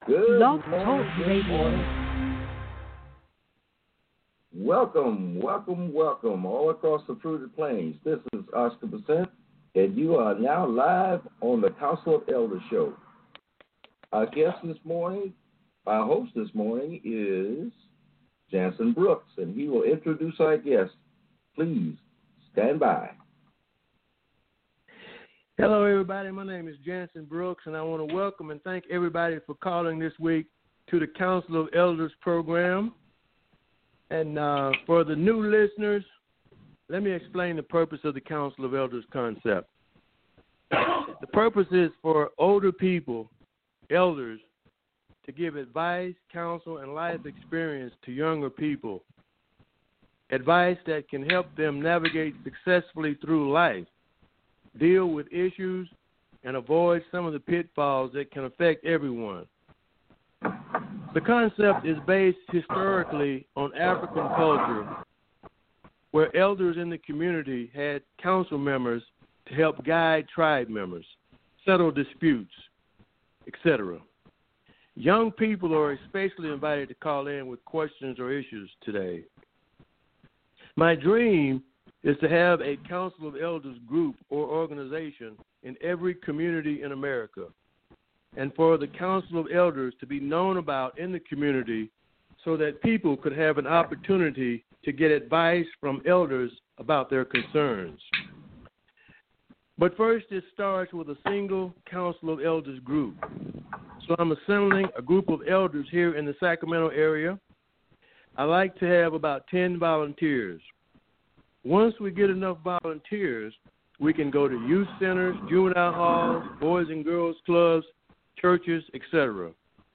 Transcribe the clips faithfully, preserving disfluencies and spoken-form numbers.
Good Blog morning, Talk good Radio. morning. Welcome, welcome, welcome all across the fruited plains. This is Oscar Percent, and you are now live on the Council of Elders show. Our guest this morning, our host this morning is Jansen Brooks, and he will introduce our guest. Please stand by. Hello, everybody. My name is Jansen Brooks, and I want to welcome and thank everybody for calling this week to the Council of Elders program. And uh, for the new listeners, let me explain the purpose of the Council of Elders concept. The purpose is for older people, elders, to give advice, counsel, and life experience to younger people. Advice that can help them navigate successfully through life, deal with issues, and avoid some of the pitfalls that can affect everyone. The concept is based historically on African culture, where elders in the community had council members to help guide tribe members, settle disputes, et cetera. Young people are especially invited to call in with questions or issues today. My dream is to have a Council of Elders group or organization in every community in America, and for the Council of Elders to be known about in the community so that people could have an opportunity to get advice from elders about their concerns. But first, it starts with a single Council of Elders group. So I'm assembling a group of elders here in the Sacramento area. I like to have about ten volunteers. Once we get enough volunteers, we can go to youth centers, juvenile halls, boys and girls clubs, churches, et cetera.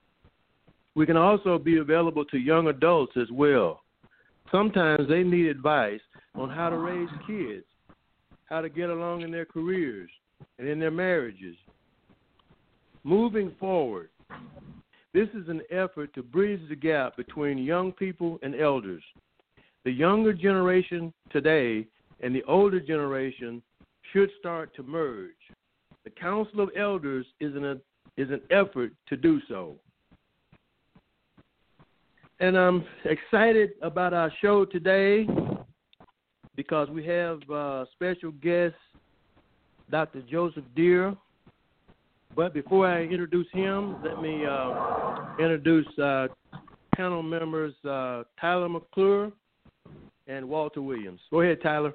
We can also be available to young adults as well. Sometimes they need advice on how to raise kids, how to get along in their careers and in their marriages. Moving forward, this is an effort to bridge the gap between young people and elders. The younger generation today and the older generation should start to merge. The Council of Elders is an, is an effort to do so. And I'm excited about our show today because we have uh, special guest, Doctor Joseph Deere. But before I introduce him, let me uh, introduce uh, panel members uh, Tyler McClure and Walter Williams. Go ahead, Tyler.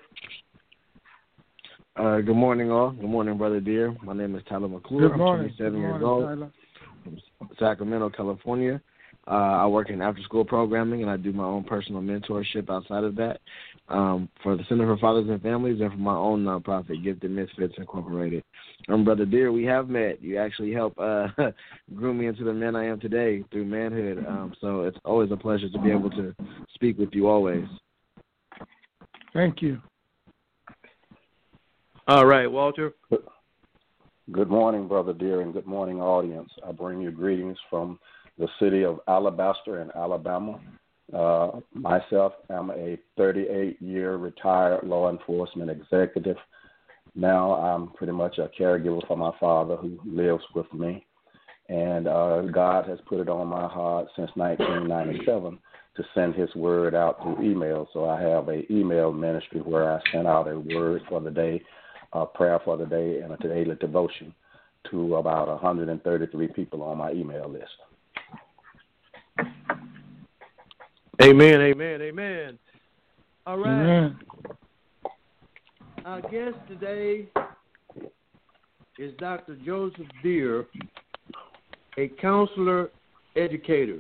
Uh, good morning, all. Good morning, Brother Deere. My name is Tyler McClure. Good morning. I'm twenty-seven Good years morning, old Tyler. from Sacramento, California. Uh, I work in after-school programming, and I do my own personal mentorship outside of that um, for the Center for Fathers and Families and for my own nonprofit, Gifted Misfits Incorporated. Um, Brother Deere, we have met. You actually helped uh, groom me into the man I am today through manhood, um, so it's always a pleasure to be able to speak with you always. Thank you. All right, Walter. Good morning, Brother Deere, and good morning, audience. I bring you greetings from the city of Alabaster in Alabama. Uh, myself, I'm a thirty-eight-year retired law enforcement executive. Now I'm pretty much a caregiver for my father who lives with me. And uh, God has put it on my heart since nineteen ninety-seven to send his word out through email. So I have an email ministry where I send out a word for the day, a prayer for the day, and a daily devotion to about one hundred thirty-three people on my email list. Amen, amen, amen. All right. Amen. Our guest today is Doctor Joseph Deere, a counselor educator.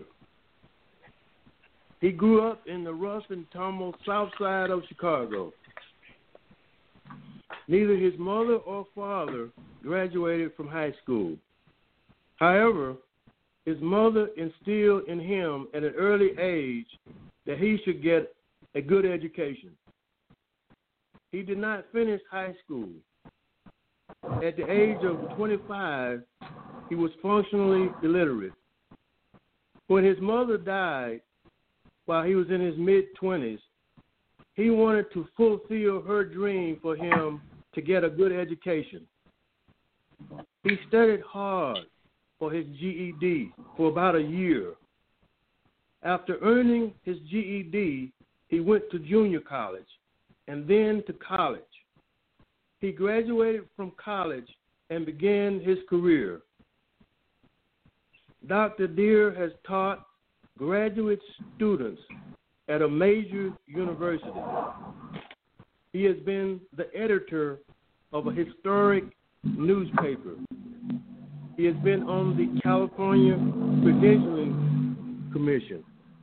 He grew up in the rough and tumble south side of Chicago. Neither his mother or father graduated from high school. However, his mother instilled in him at an early age that he should get a good education. He did not finish high school. At the age of twenty-five, he was functionally illiterate. When his mother died while he was in his mid-twenties, he wanted to fulfill her dream for him to get a good education. He studied hard for his G E D for about a year. After earning his G E D, he went to junior college and then to college. He graduated from college and began his career. Doctor Deere has taught graduate students at a major university. He has been the editor of a historic newspaper. He has been on the California Credentialing Commission.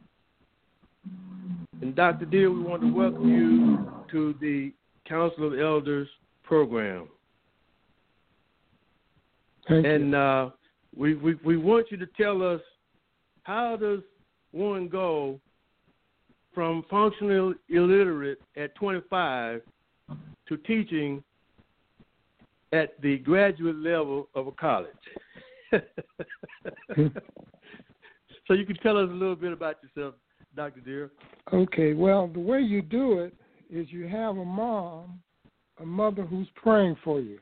And Doctor Deere, we want to welcome you to the Council of Elders program. Thank and you. Uh, we, we we want you to tell us, how does one go from functionally illiterate at twenty-five to teaching at the graduate level of a college? So you can tell us a little bit about yourself, Doctor Deere. Okay, well, the way you do it is you have a mom, a mother who's praying for you.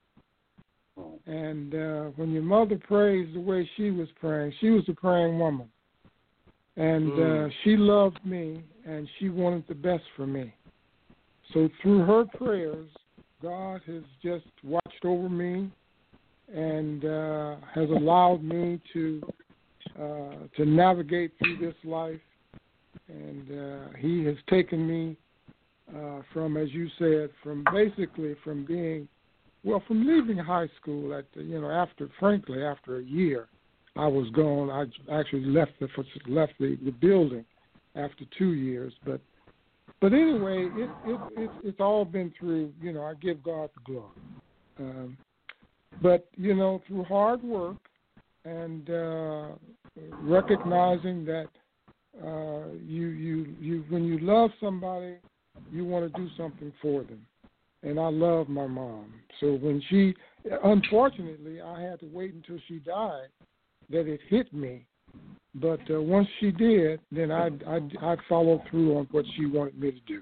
And uh, when your mother prays the way she was praying, she was a praying woman. And mm. uh, she loved me, and she wanted the best for me. So through her prayers, God has just watched over me and uh, has allowed me to uh, to navigate through this life. And uh, he has taken me uh, from, as you said, from basically from being, well, from leaving high school at, the, you know, after, frankly, after a year, I was gone. I actually left the left the, the building after two years. But but anyway, it, it, it it's all been through, you know, I give God the glory. Um, but, you know, through hard work and uh, recognizing that uh, you, you, you when you love somebody, you want to do something for them. And I love my mom. So when she, unfortunately, I had to wait until she died that it hit me. But uh, once she did, then I'd, I'd, I'd follow through on what she wanted me to do.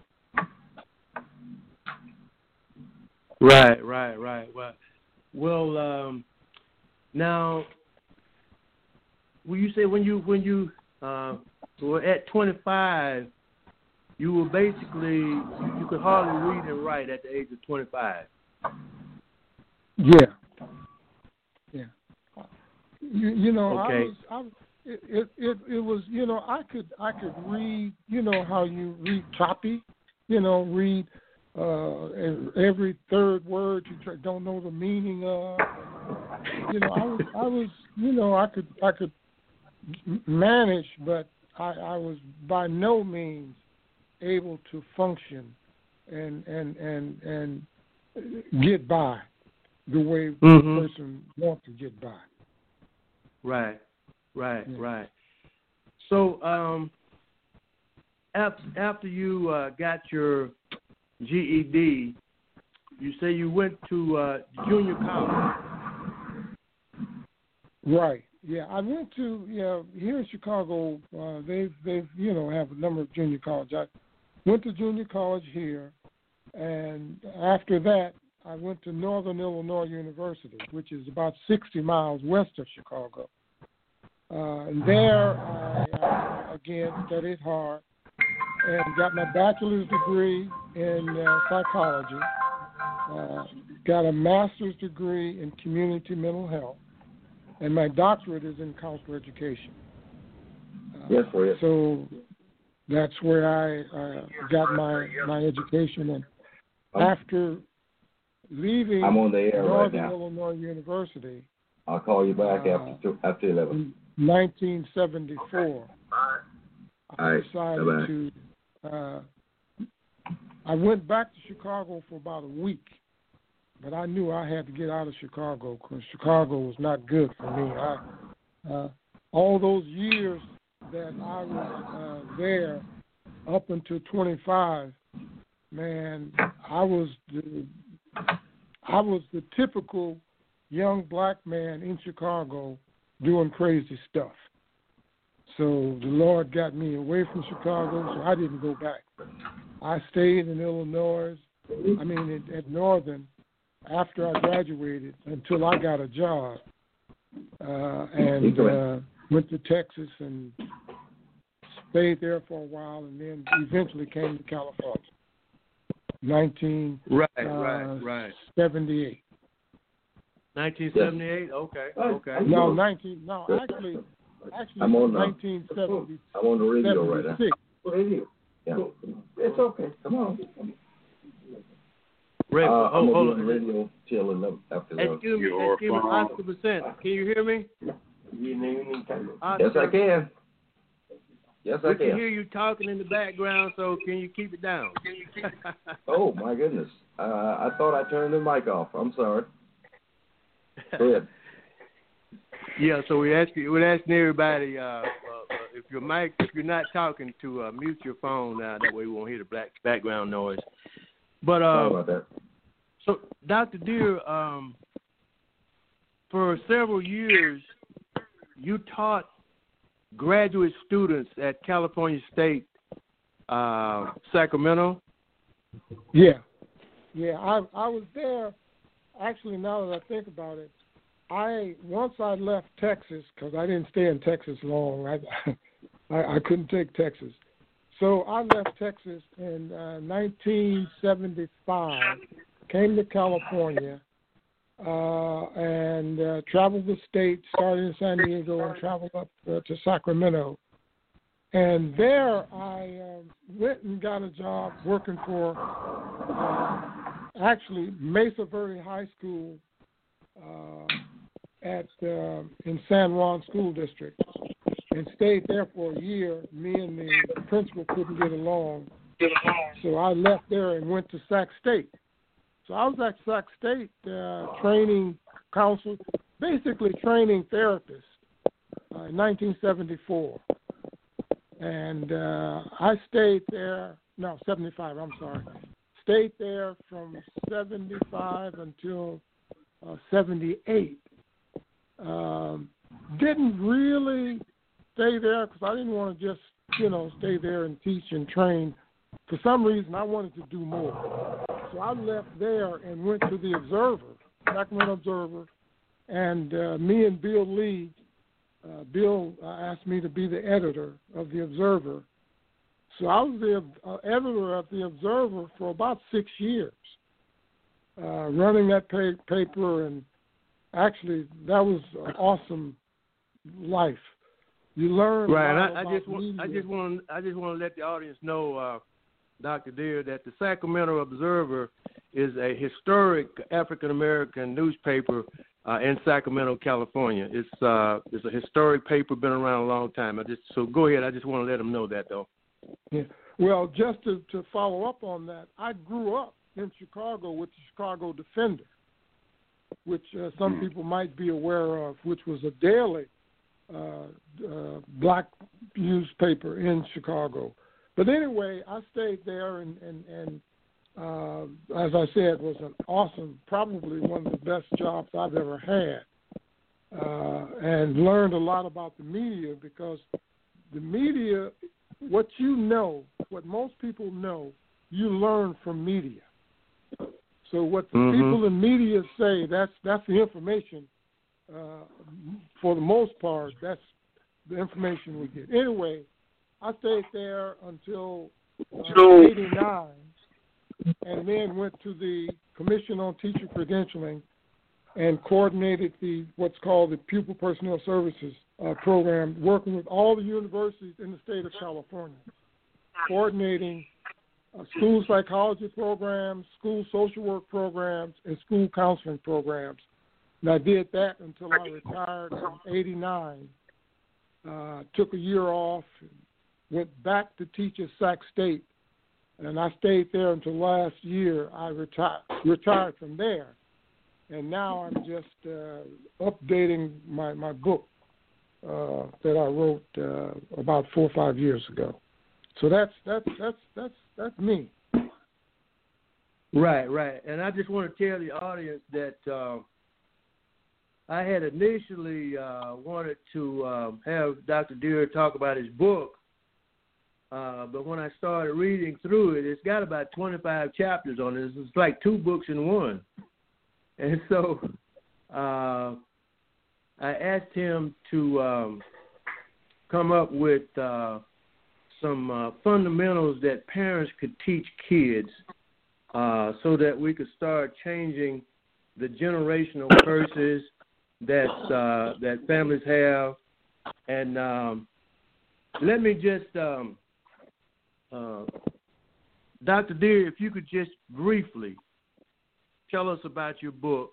Right, right, right. Well, well um, now, will you say when you when you uh, were at twenty-five, you were basically, you could hardly read and write at the age of twenty-five? Yeah. Yeah. You, you know, okay. I was, I, it, it, it, it was, you know, I could, I could read, you know, how you read choppy, you know, read uh, every third word you try, don't know the meaning of. You know, I was, I was, you know, I could, I could manage, but I, I was by no means able to function and and and and get by the way mm-hmm. a person wants to get by. Right, right, yeah. right. So um, after after you uh, got your G E D, you say you went to uh, junior college. Right. Yeah, I went to yeah here in Chicago. Uh, they've they've you know have a number of junior colleges. I went to junior college here, and after that, I went to Northern Illinois University, which is about sixty miles west of Chicago. Uh, and there, I, I again studied hard and got my bachelor's degree in uh, psychology. Uh, got a master's degree in community mental health, and my doctorate is in counselor education. Uh, yes, for you. So that's where I uh, got my my education. And um, after leaving I'm on the air Northern right now. Illinois University, I'll call you back uh, after after eleven. In nineteen seventy-four, I All right. decided Bye-bye. to. Uh, I went back to Chicago for about a week, but I knew I had to get out of Chicago because Chicago was not good for me. I, uh, all those years that I was uh, there, up until twenty-five, man, I was the I was the typical young black man in Chicago doing crazy stuff. So the Lord got me away from Chicago, so I didn't go back. I stayed in Illinois, I mean at, at Northern, after I graduated until I got a job. uh, and uh, went to Texas and stayed there for a while, and then eventually came to California. Nineteen right, uh, right, right. Seventy-eight. Nineteen seventy-eight. Okay, okay. No, nineteen. No, actually, actually, I'm on, nineteen seventy. I'm on the radio right now. Radio. Yeah. It's okay. Come on. Ray, uh, oh, I'm hold on the radio till enough after that. Excuse me, excuse me, Oscar Percent. Can you hear me? Oscar, Yes, I can. Yes, I we can. can hear you talking in the background, so can you keep it down? Oh, my goodness. Uh, I thought I turned the mic off. I'm sorry. Go ahead. Yeah, so we ask you, we're asking everybody, uh, uh, if your mic, if you're not talking, to uh, mute your phone now. That way we won't hear the black background noise. But uh, Sorry about that. So, Doctor Deere, um, for several years, you taught graduate students at California State, uh, Sacramento. Yeah, yeah. I I was there. Actually, now that I think about it, I once I left Texas because I didn't stay in Texas long. I, I I couldn't take Texas, so I left Texas in uh, nineteen seventy-five. Came to California uh, and uh, traveled the state, started in San Diego and traveled up uh, to Sacramento. And there I uh, went and got a job working for uh, actually Mesa Verde High School uh, at uh, in San Juan School District, and stayed there for a year. Me and the principal couldn't get along, so I left there and went to Sac State. So I was at Sac State uh, training counsel, basically training therapists uh, in nineteen seventy-four. And uh, I stayed there, no, seventy-five, I'm sorry. Stayed there from seventy-five until uh, seventy-eight. Um, didn't really stay there because I didn't want to just, you know, stay there and teach and train. For some reason, I wanted to do more. So I left there and went to the Observer, Sacramento Observer, and uh, me and Bill Lee, uh, Bill uh, asked me to be the editor of the Observer. So I was the uh, editor of the Observer for about six years, uh, running that pa- paper, and actually that was an awesome life. You learn right. a lot And I, about I just want, media. I just want, I just want to let the audience know, uh, Doctor Deere, that the Sacramento Observer is a historic African American newspaper uh, in Sacramento, California. It's uh, it's a historic paper, been around a long time. I just so go ahead. I just want to let them know that, though. Yeah. Well, just to, to follow up on that, I grew up in Chicago with the Chicago Defender, which uh, some people might be aware of, which was a daily uh, uh, black newspaper in Chicago. But anyway, I stayed there, and, and, and uh, as I said, was an awesome, probably one of the best jobs I've ever had, uh, and learned a lot about the media, because the media, what you know, what most people know, you learn from media. So what the mm-hmm. people in media say, that's that's the information. Uh, for the most part, that's the information we get. Anyway, I stayed there until uh, eighty-nine, and then went to the Commission on Teacher Credentialing and coordinated the what's called the Pupil Personnel Services uh, program, working with all the universities in the state of California, coordinating uh, school psychology programs, school social work programs, and school counseling programs. And I did that until I retired in eighty-nine. Uh, took a year off, went back to teach at Sac State, and I stayed there until last year. I retired retired from there, and now I'm just uh, updating my my book uh, that I wrote uh, about four or five years ago. So that's that's that's that's that's me. Right, right. And I just want to tell the audience that uh, I had initially uh, wanted to uh, have Doctor Deere talk about his book. Uh, but when I started reading through it, it's got about twenty-five chapters on it. It's like two books in one. And so uh, I asked him to um, come up with uh, some uh, fundamentals that parents could teach kids uh, so that we could start changing the generational curses that uh, that families have. And um, let me just, um, uh, Doctor Deere, if you could just briefly tell us about your book,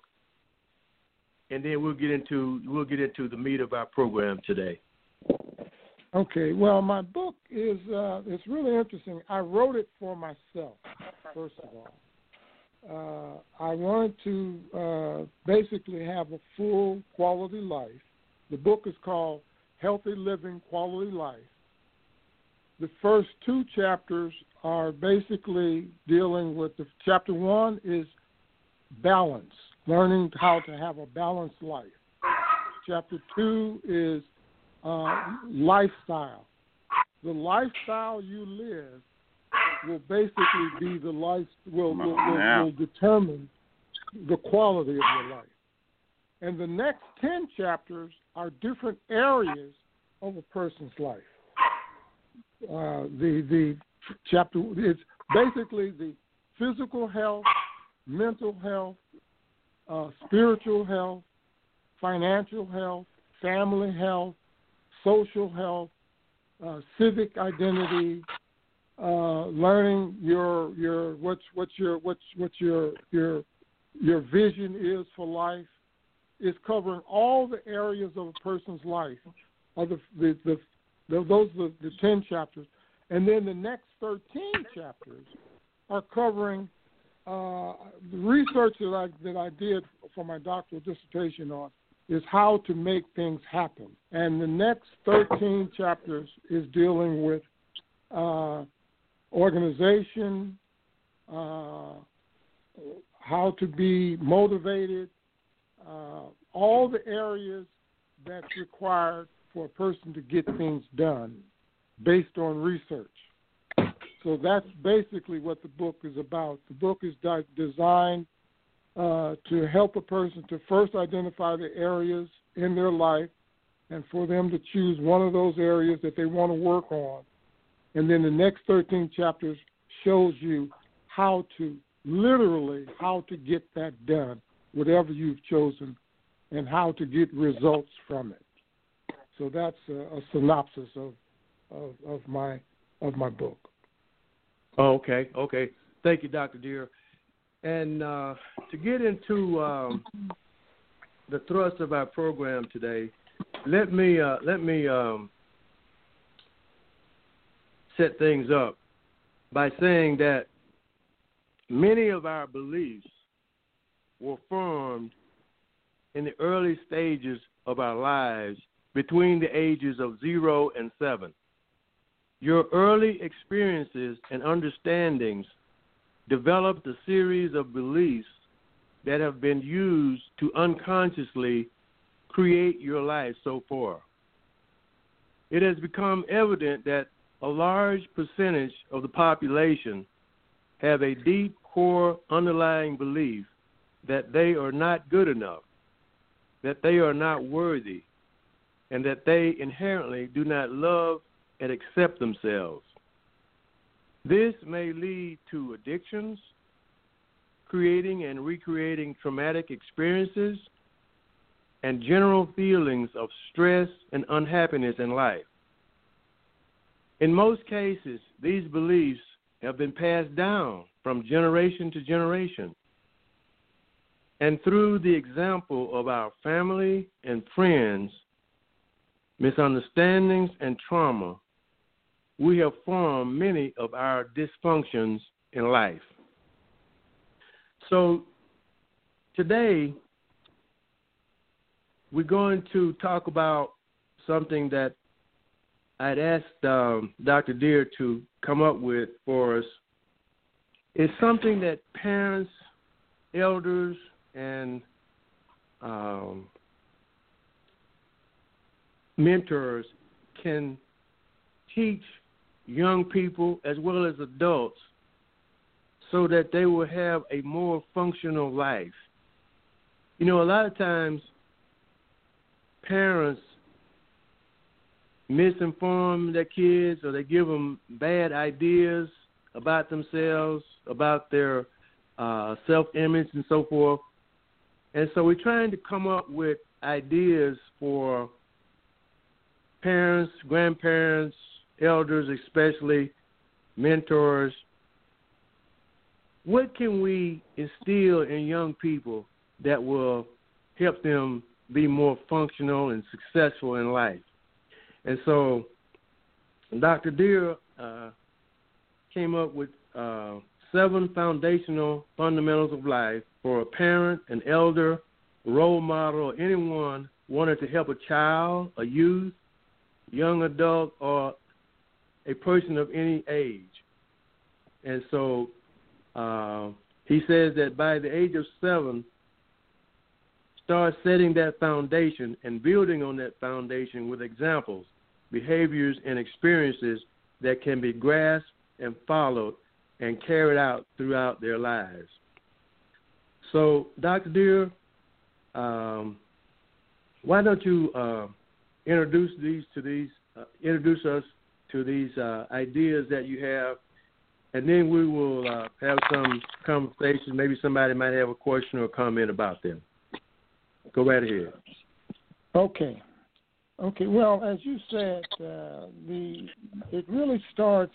and then we'll get into we'll get into the meat of our program today. Okay. Well, my book is uh, it's really interesting. I wrote it for myself, first of all. Uh, I wanted to uh, basically have a full quality life. The book is called Healthy Living, Quality Life. The first two chapters are basically dealing with the chapter one is balance, learning how to have a balanced life. Chapter two is uh, lifestyle. The lifestyle you live will basically be the life will will, will will determine the quality of your life. And the next ten chapters are different areas of a person's life. Uh, the the chapter it's basically the physical health, mental health, uh, spiritual health, financial health, family health, social health, uh, civic identity, uh, learning your your what's what's your what's what's your your your vision is for life. Is covering all the areas of a person's life. Of the the, the, the those are the, the ten chapters, and then the next thirteen chapters are covering uh, the research that I that I did for my doctoral dissertation on is how to make things happen. And the next thirteen chapters is dealing with uh, organization, uh, how to be motivated, uh, all the areas that's required for a person to get things done based on research. So that's basically what the book is about. The book is di- designed uh, to help a person to first identify the areas in their life and for them to choose one of those areas that they want to work on. And then the next thirteen chapters shows you how to, literally, how to get that done, whatever you've chosen, and how to get results from it. So that's a, a synopsis of, of of my of my book. Oh, okay, okay. Thank you, Doctor Deere. And uh, to get into um, the thrust of our program today, let me uh, let me um, set things up by saying that many of our beliefs were formed in the early stages of our lives between the ages of zero and seven. Your early experiences and understandings developed a series of beliefs that have been used to unconsciously create your life so far. It has become evident that a large percentage of the population have a deep core underlying belief that they are not good enough, that they are not worthy, and that they inherently do not love and accept themselves. This may lead to addictions, creating and recreating traumatic experiences, and general feelings of stress and unhappiness in life. In most cases, these beliefs have been passed down from generation to generation. And through the example of our family and friends, misunderstandings and trauma, we have formed many of our dysfunctions in life. So today, we're going to talk about something that I'd asked um, Doctor Deere to come up with for us. It's something that parents, elders, and um, mentors can teach young people as well as adults so that they will have a more functional life. You know, a lot of times parents misinform their kids, or they give them bad ideas about themselves, about their uh, self-image and so forth. And so we're trying to come up with ideas for parents, grandparents, elders especially, mentors. What can we instill in young people that will help them be more functional and successful in life? And so Doctor Deere uh, came up with uh, seven foundational fundamentals of life for a parent, an elder, role model, or anyone wanting to help a child, a youth, young adult, or a person of any age. And so uh, he says that by the age of seven, start setting that foundation and building on that foundation with examples, behaviors, and experiences that can be grasped and followed and carried out throughout their lives. So, Doctor Deere, um, why don't you uh, introduce these to these, uh, introduce us to these uh, ideas that you have, and then we will uh, have some conversation. Maybe somebody might have a question or comment about them. Go right ahead. Okay. Okay. Well, as you said, uh, the it really starts.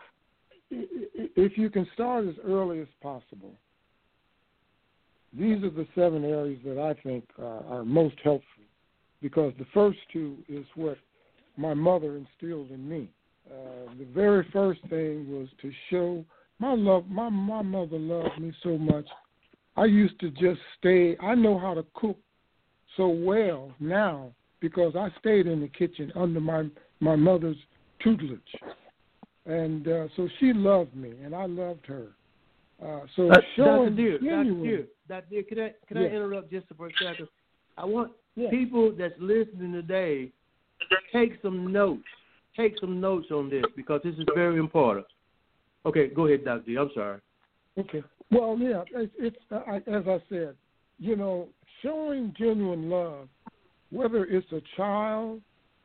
If you can start as early as possible. These are the seven areas that I think uh, are most helpful, because the first two is what my mother instilled in me. Uh, the very first thing was to show my love. My my mother loved me so much. I used to just stay. I know how to cook so well now because I stayed in the kitchen under my my mother's tutelage, and uh, so she loved me, and I loved her. Uh, so uh, showing Doctor Deere, genuine, Doctor Deere, Doctor Deere, can I can yes. I interrupt just for a second? I want yes. people that's listening today take some notes. Take some notes on this because this is very important. Okay, go ahead, Doctor Deere. I'm sorry. Okay. Well, yeah, it's, it's uh, I, as I said, you know, showing genuine love, whether it's a child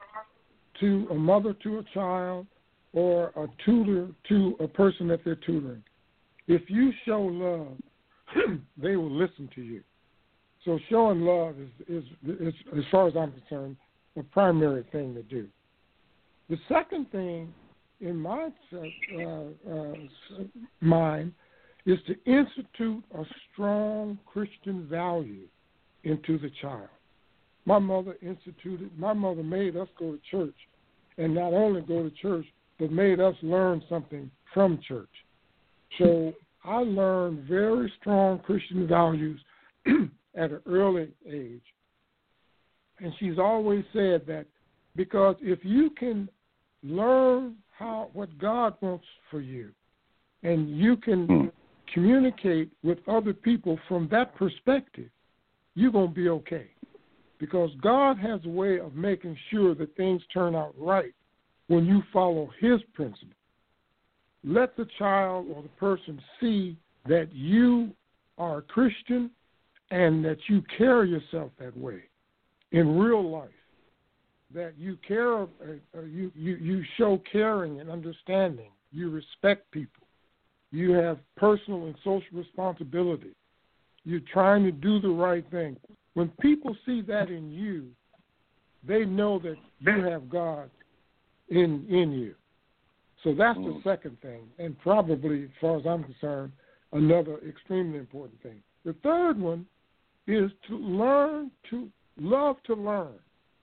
to a mother to a child or a tutor to a person that they're tutoring. If you show love, they will listen to you. So showing love is, is, is, as far as I'm concerned, a primary thing to do. The second thing in my uh, uh, mind is to institute a strong Christian value into the child. My mother instituted, my mother made us go to church, and not only go to church, but made us learn something from church. So I learned very strong Christian values at an early age. And she's always said that because if you can learn how what God wants for you, and you can mm. communicate with other people from that perspective, you're going to be okay. Because God has a way of making sure that things turn out right when you follow his principle. Let the child or the person see that you are a Christian and that you carry yourself that way in real life, that you care, uh, you, you, you show caring and understanding, you respect people, you have personal and social responsibility, you're trying to do the right thing. When people see that in you, they know that you have God in in you. So that's the second thing, and probably, as far as I'm concerned, another extremely important thing. The third one is to learn to love to learn.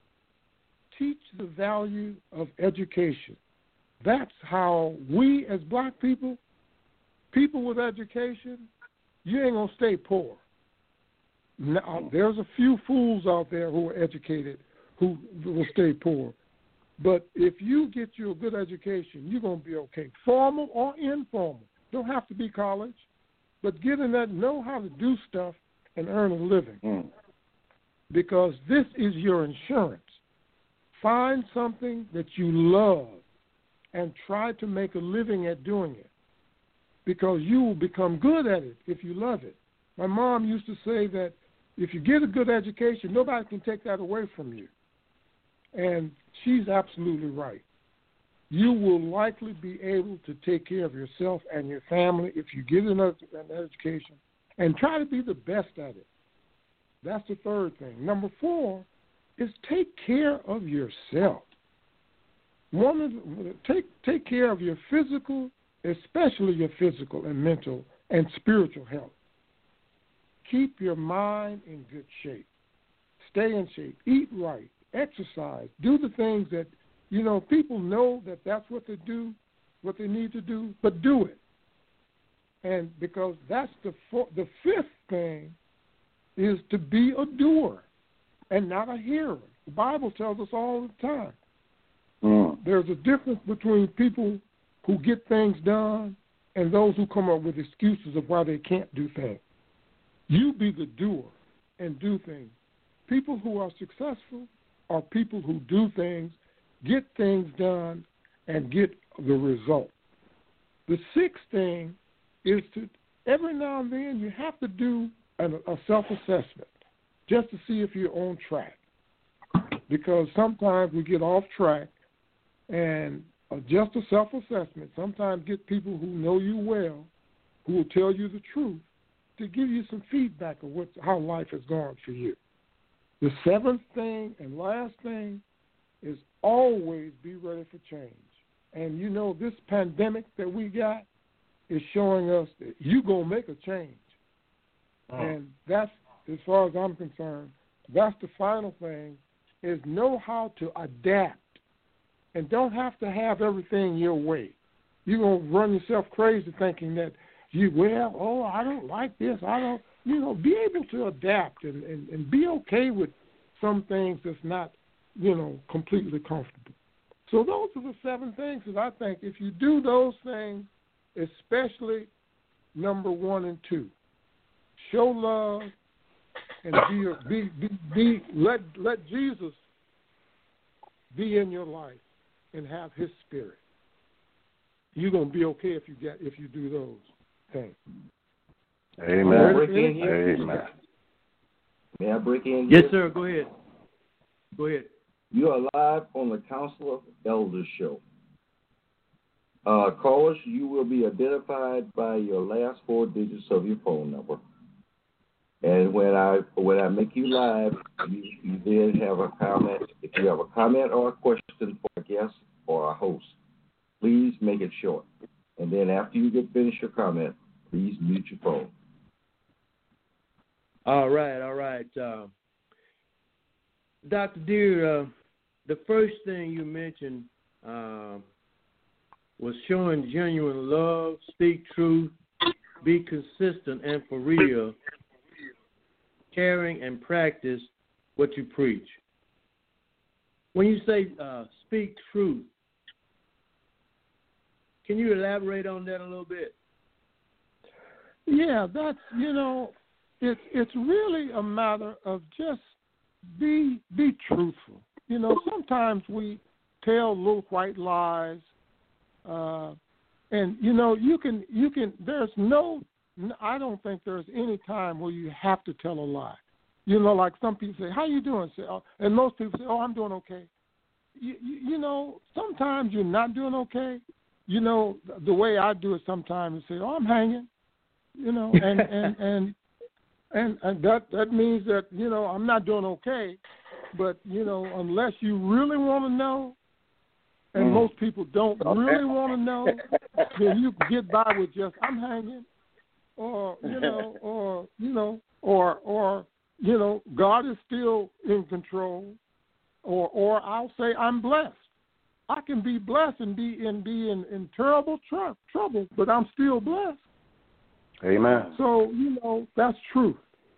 Teach the value of education. That's how we as black people, people with education, you ain't going to stay poor. Now, there's a few fools out there who are educated who will stay poor. But if you get you a good education, you're going to be okay. Formal or informal. Don't have to be college. But getting that, know how to do stuff and earn a living. Mm. Because this is your insurance. Find something that you love and try to make a living at doing it. Because you will become good at it if you love it. My mom used to say that if you get a good education, nobody can take that away from you. And she's absolutely right. You will likely be able to take care of yourself and your family if you get an education and try to be the best at it. That's the third thing. Number four is take care of yourself. One is, take take care of your physical, especially your physical and mental and spiritual health. Keep your mind in good shape. Stay in shape. Eat right. Exercise. Do the things that, you know, people know that that's what they do, what they need to do, but do it. And because that's the four, the fifth thing is to be a doer and not a hearer. The Bible tells us all the time. Mm. There's a difference between people who get things done and those who come up with excuses of why they can't do things. You be the doer and do things. People who are successful are people who do things, get things done, and get the result. The sixth thing is to, every now and then, you have to do an, a self-assessment just to see if you're on track. Because sometimes we get off track, and uh, just a self-assessment, sometimes get people who know you well, who will tell you the truth, to give you some feedback of what, how life has gone for you. The seventh thing and last thing is always be ready for change. And you know, this pandemic that we got is showing us that you're going to make a change. Oh. And that's, as far as I'm concerned, that's the final thing, is know how to adapt and don't have to have everything your way. You're going to run yourself crazy thinking that you, well, oh, I don't like this. I don't, you know, be able to adapt and, and, and be okay with some things that's not, you know, completely comfortable. So those are the seven things that I think if you do those things, especially number one and two, show love and be, be, be, be let let Jesus be in your life and have His Spirit. You're gonna be okay if you get if you do those things. Amen. May I break in here? Amen. May I break in Yes, here? sir. Go ahead. Go ahead. You are live on the Council of Elders show. Uh, callers, you will be identified by your last four digits of your phone number. And when I when I make you live, you, you then have a comment. If you have a comment or a question for a guest or a host, please make it short. And then after you get finished your comment, please mute your phone. All right, all right. Uh, Doctor Deere, uh, the first thing you mentioned uh, was showing genuine love, speak truth, be consistent and for real, caring and practice what you preach. When you say uh, speak truth, can you elaborate on that a little bit? Yeah, that's, you know, it's it's really a matter of just be be truthful. You know, sometimes we tell little white lies, uh, and you know, you can you can. There's no, I don't think there's any time where you have to tell a lie. You know, like some people say, "How you doing?" Say, oh, and most people say, "Oh, I'm doing okay." You, you, you know, sometimes you're not doing okay. You know, the way I do it sometimes is say, "Oh, I'm hanging," you know, and and and. And, and that that means that, you know, I'm not doing okay, but, you know, unless you really want to know, and mm. most people don't okay. really want to know, then you can get by with just, I'm hanging, or, you know, or, you know, or, or, you know, God is still in control, or, or I'll say I'm blessed. I can be blessed and be in, be in, in terrible tr- trouble, but I'm still blessed. Amen. So, you know, that's truth.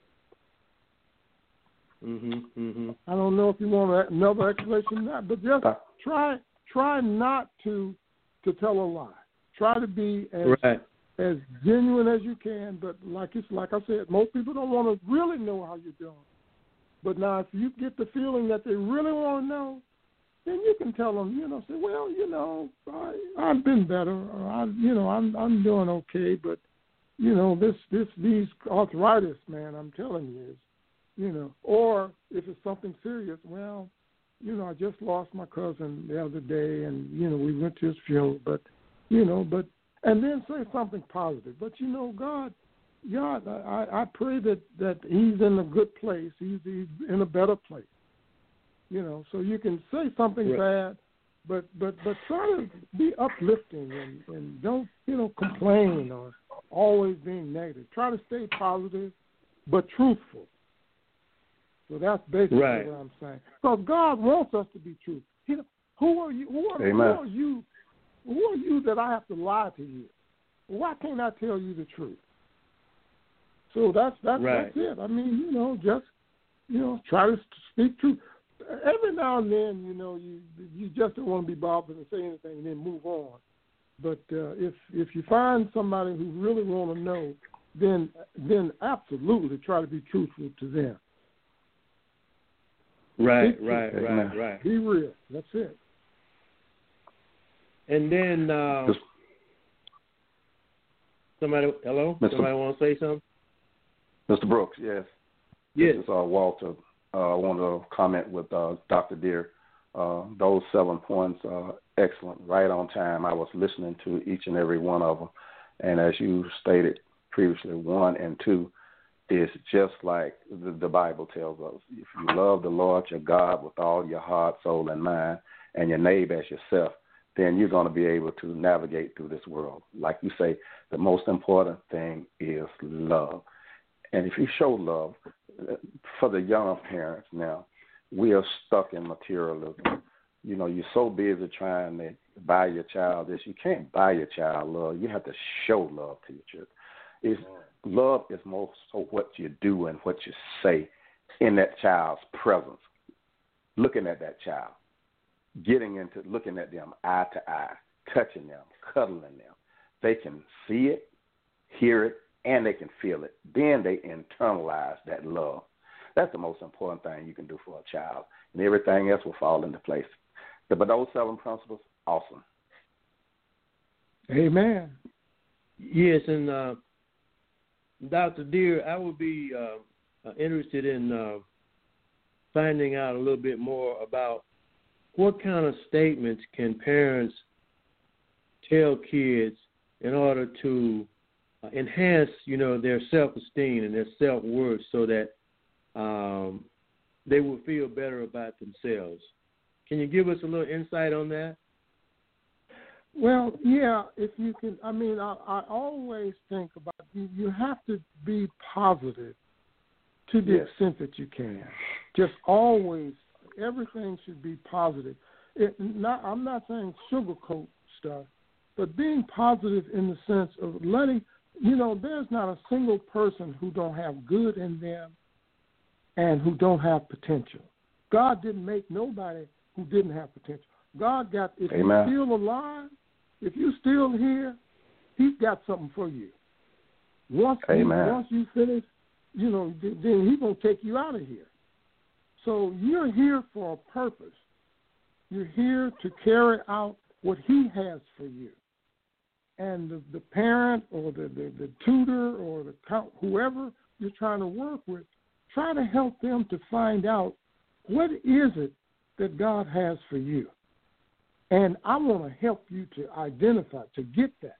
Mm-hmm, mm-hmm. I don't know if you want another explanation or not, but just try try not to to tell a lie. Try to be as right. as genuine as you can, but like it's like I said, most people don't want to really know how you're doing. But now if you get the feeling that they really want to know, then you can tell them, you know, say, well, you know, I, I've been better, or I, you know, I'm I'm doing okay, but you know, this, this, these arthritis, man, I'm telling you, is, you know, or if it's something serious, well, you know, I just lost my cousin the other day, and, you know, we went to his funeral, but, you know, but, and then say something positive. But, you know, God, God, I, I pray that, that he's in a good place. He's, he's in a better place. You know, so you can say something right. bad, but, but, but try to be uplifting and, and don't, you know, complain or always being negative. Try to stay positive, but truthful. So that's basically right. what I'm saying. Because God wants us to be truthful. He, who are you? Who are, who are you? Who are you that I have to lie to you? Why can't I tell you the truth? So that's that's right. that's it. I mean, you know, just you know, try to speak truth. Every now and then, you know, you you just don't want to be bothered and say anything and then move on. But uh, if if you find somebody who really want to know, then then absolutely try to be truthful to them. Right, right, right, right. Be real. That's it. And then uh, somebody, hello? Mister Somebody want to say something? Mister Brooks, yes. Yes. This is uh, Walter. Uh, I want to comment with uh, Doctor Deere. Uh, those seven points are excellent, right on time. I was listening to each and every one of them. And as you stated previously, one and two is just like the, the Bible tells us. If you love the Lord your God with all your heart, soul, and mind, and your neighbor as yourself, then you're going to be able to navigate through this world. Like you say, the most important thing is love. And if you show love, for the young parents now, we are stuck in materialism. You know, you're so busy trying to buy your child this. You can't buy your child love. You have to show love to your children. It's, love is more so what you do and what you say in that child's presence, looking at that child, getting into looking at them eye to eye, touching them, cuddling them. They can see it, hear it, and they can feel it. Then they internalize that love. That's the most important thing you can do for a child, and everything else will fall into place. But those seven principles, awesome. Amen. Yes, and uh, Doctor Deere, I would be uh, interested in uh, finding out a little bit more about what kind of statements can parents tell kids in order to uh, enhance, you know, their self-esteem and their self-worth so that um, they will feel better about themselves. Can you give us a little insight on that? Well, yeah, if you can, I mean, I, I always think about you, you have to be positive to the yes. extent that you can. Just always, everything should be positive. It, not, I'm not saying sugarcoat stuff, but being positive in the sense of letting, you know, there's not a single person who don't have good in them and who don't have potential. God didn't make nobody who didn't have potential. God got, if Amen. you're still alive, if you're still here, he's got something for you. Once, you, once you finish, you know, then he's going to take you out of here. So you're here for a purpose. You're here to carry out what he has for you. And the, the parent or the, the, the tutor or the whoever you're trying to work with, try to help them to find out what is it that God has for you. And I want to help you to identify, to get that.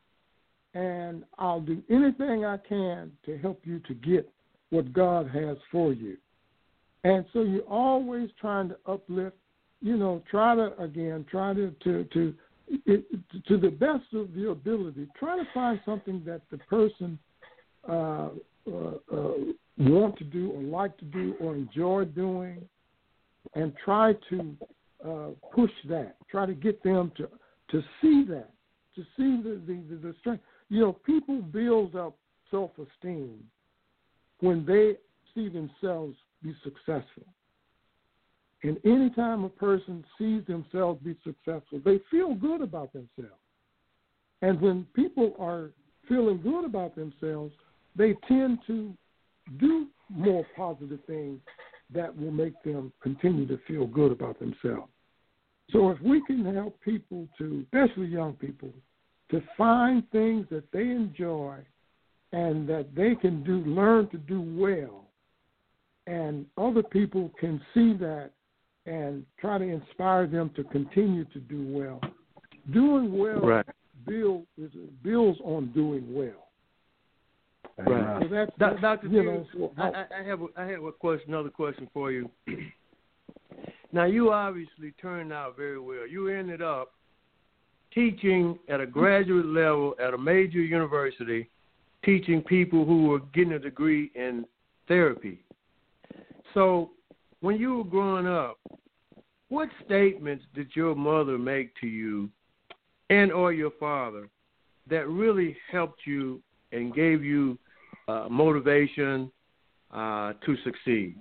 And I'll do anything I can to help you to get what God has for you. And so you're always trying to uplift, you know, try to, again, try to, to, to, it, to the best of your ability, try to find something that the person uh, uh, uh, want to do or like to do or enjoy doing, and try to Uh, push that. Try to get them to to see that, to see the, the, the, the strength. You know, people build up self-esteem when they see themselves be successful. And any time a person sees themselves be successful, they feel good about themselves. And when people are feeling good about themselves, they tend to do more positive things that will make them continue to feel good about themselves. So if we can help people to, especially young people, to find things that they enjoy and that they can do, learn to do well, and other people can see that and try to inspire them to continue to do well. Doing well right. build, is, builds on doing well. Right. So that's, that's Doctor you Hughes, know, I, I have a, I have a question, another question for you. Now, you obviously turned out very well. You ended up teaching at a graduate level at a major university, teaching people who were getting a degree in therapy. So when you were growing up, what statements did your mother make to you and or your father that really helped you and gave you uh, motivation uh, to succeed?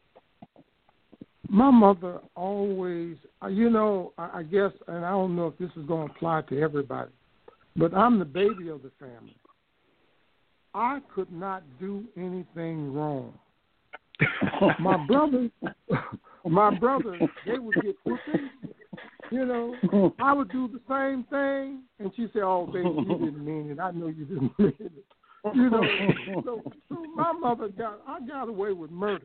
My mother always, you know, I guess, and I don't know if this is going to apply to everybody, but I'm the baby of the family. I could not do anything wrong. My brothers, my brothers, they would get whooping. You know, I would do the same thing, and she said, "Oh, baby, you didn't mean it. I know you didn't mean it." You know, so, so my mother got, I got away with murder.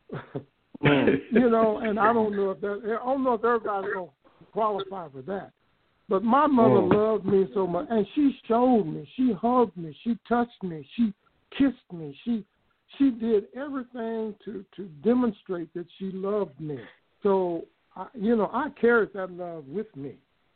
You know, and I don't know if that, I don't know if everybody's gonna qualify for that. But my mother mm. loved me so much, and she showed me. She hugged me. She touched me. She kissed me. She she did everything to, to demonstrate that she loved me. So, I, you know, I carried that love with me,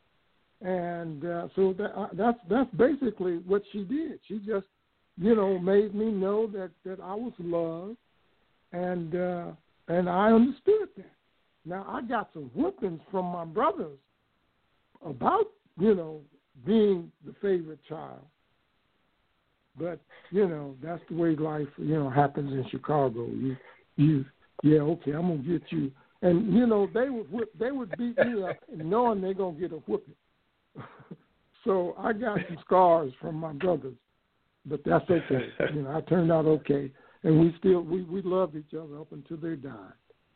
and uh, so that, uh, that's that's basically what she did. She just, you know, made me know that, that I was loved, and uh, and I understood that. Now I got some whoopings from my brothers about, you know, being the favorite child. But, you know, that's the way life, you know, happens in Chicago. You, you, yeah, okay, I'm going to get you. And, you know, they would whip, they would beat me up knowing they're going to get a whooping. So I got some scars from my brothers, but that's okay. You know, I turned out okay. And we still, we, we loved each other up until they died.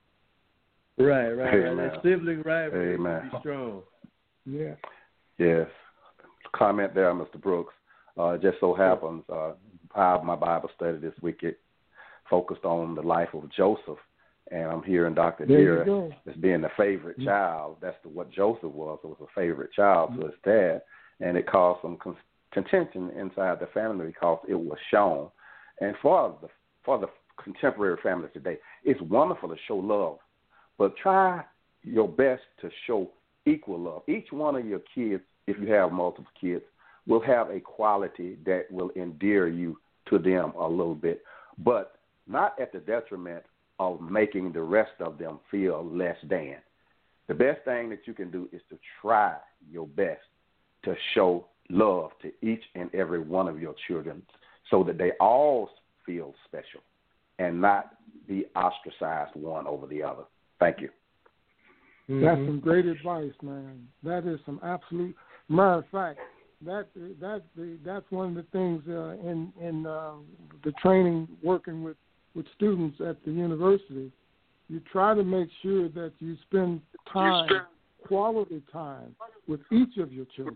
Right, right, Amen. right. That sibling rivalry Amen. be strong. Yeah. Yes. Comment there, Mister Brooks. Uh, just so happens, uh, I have my Bible study this week. It focused on the life of Joseph, and I'm hearing Doctor here as being the favorite mm-hmm. child. That's the, what Joseph was. It was a favorite child mm-hmm. to his dad, and it caused some con- contention inside the family because it was shown. And for the for the contemporary family today, it's wonderful to show love, but try your best to show equal love. Each one of your kids, if you have multiple kids, will have a quality that will endear you to them a little bit, but not at the detriment of making the rest of them feel less than. The best thing that you can do is to try your best to show love to each and every one of your children so that they all feel special and not be ostracized one over the other. Thank you. Mm-hmm. That's some great advice, man. That is some absolute. Matter of fact, that that that's one of the things uh, in in uh, the training, working with, with students at the university. You try to make sure that you spend time, quality time, with each of your children,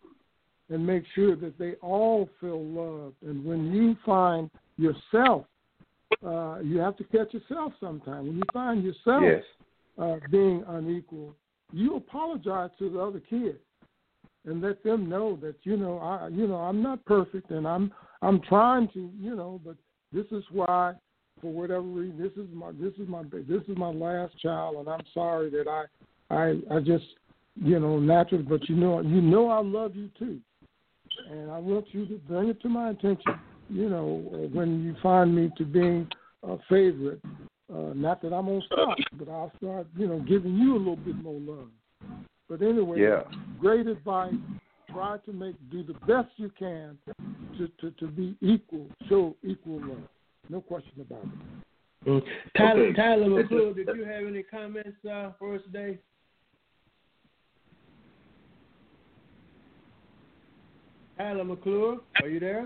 and make sure that they all feel loved. And when you find yourself, uh, you have to catch yourself sometime. When you find yourself yes. uh, being unequal, you apologize to the other kids and let them know that, you know, I, you know, I'm not perfect, and I'm, I'm trying to, you know, but this is why, for whatever reason, this is my, this is my, this is my last child, and I'm sorry that I, I, I just, you know, naturally, but you know, you know, I love you too, and I want you to bring it to my attention, you know, when you find me to being a favorite. Uh, not that I'm gonna stop, but I'll start, you know, giving you a little bit more love. But anyway, yeah. great advice. Try to make do the best you can to, to, to be equal, show equal love. No question about it. Mm. Tyler, okay. Tyler McClure, did you have any comments uh, for us today? Tyler McClure, are you there?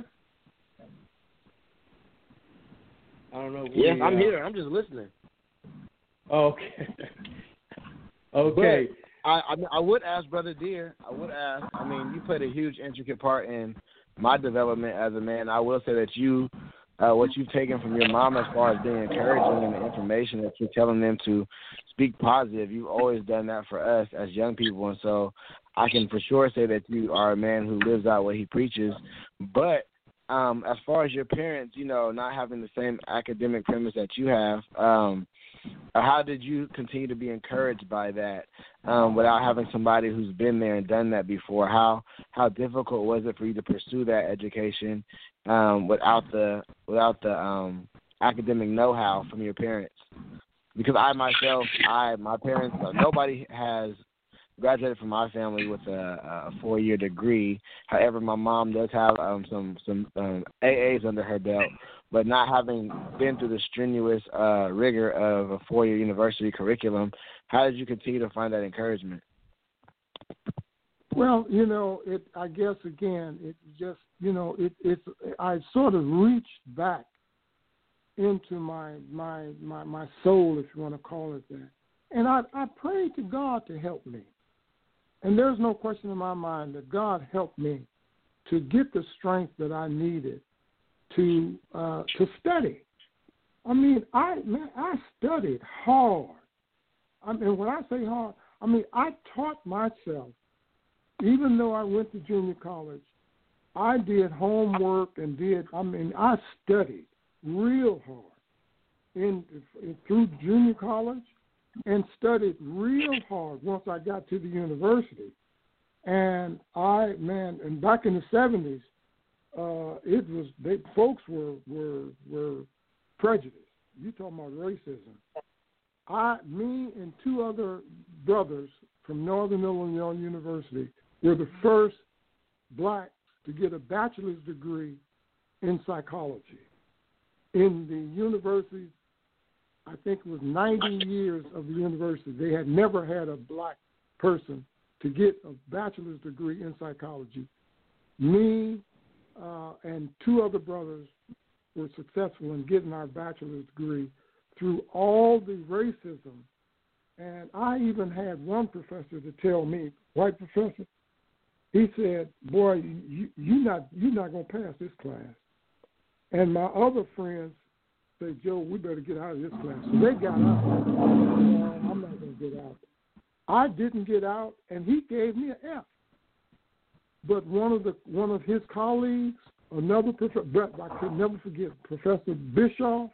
I don't know. Yes, we, I'm uh, here. I'm just listening. Okay. okay. But I, I I would ask, Brother Deere, I would ask, I mean, you played a huge, intricate part in my development as a man. I will say that you uh, what you've taken from your mom as far as being encouraging and the information that you're telling them to speak positive. You've always done that for us as young people, and so I can for sure say that you are a man who lives out what he preaches. But um, as far as your parents, you know, not having the same academic premise that you have, um, how did you continue to be encouraged by that um, without having somebody who's been there and done that before? How how difficult was it for you to pursue that education um, without the without the um, academic know-how from your parents? Because I myself, I my parents, uh, nobody has graduated from my family with a, a four-year degree. However, my mom does have um, some some um, A As under her belt, but not having been through the strenuous uh, rigor of a four-year university curriculum, how did you continue to find that encouragement? Well, you know, it. I guess again, it just, you know, it. It's. I sort of reached back into my my my my soul, if you want to call it that, and I I prayed to God to help me. And there's no question in my mind that God helped me to get the strength that I needed to uh, to study. I mean, I man, I studied hard. I mean, when I say hard, I mean I taught myself. Even though I went to junior college, I did homework and did. I mean, I studied real hard in, in through junior college. And studied real hard once I got to the university. And I, man, and back in the seventies, uh, it was, they, folks were, were, were prejudiced. You talking about racism. I, me and two other brothers from Northern Illinois University were the first blacks to get a bachelor's degree in psychology. In the university, I think it was ninety years of the university, they had never had a black person to get a bachelor's degree in psychology. Me uh, and two other brothers were successful in getting our bachelor's degree through all the racism. And I even had one professor to tell me, white professor, he said, boy, you, you're not, you're not going to pass this class. And my other friends say, Joe, we better get out of this class. So they got out. Oh, I'm not going to get out. I didn't get out, and he gave me an F. But one of the one of his colleagues, another professor, I could never forget, Professor Bischoff,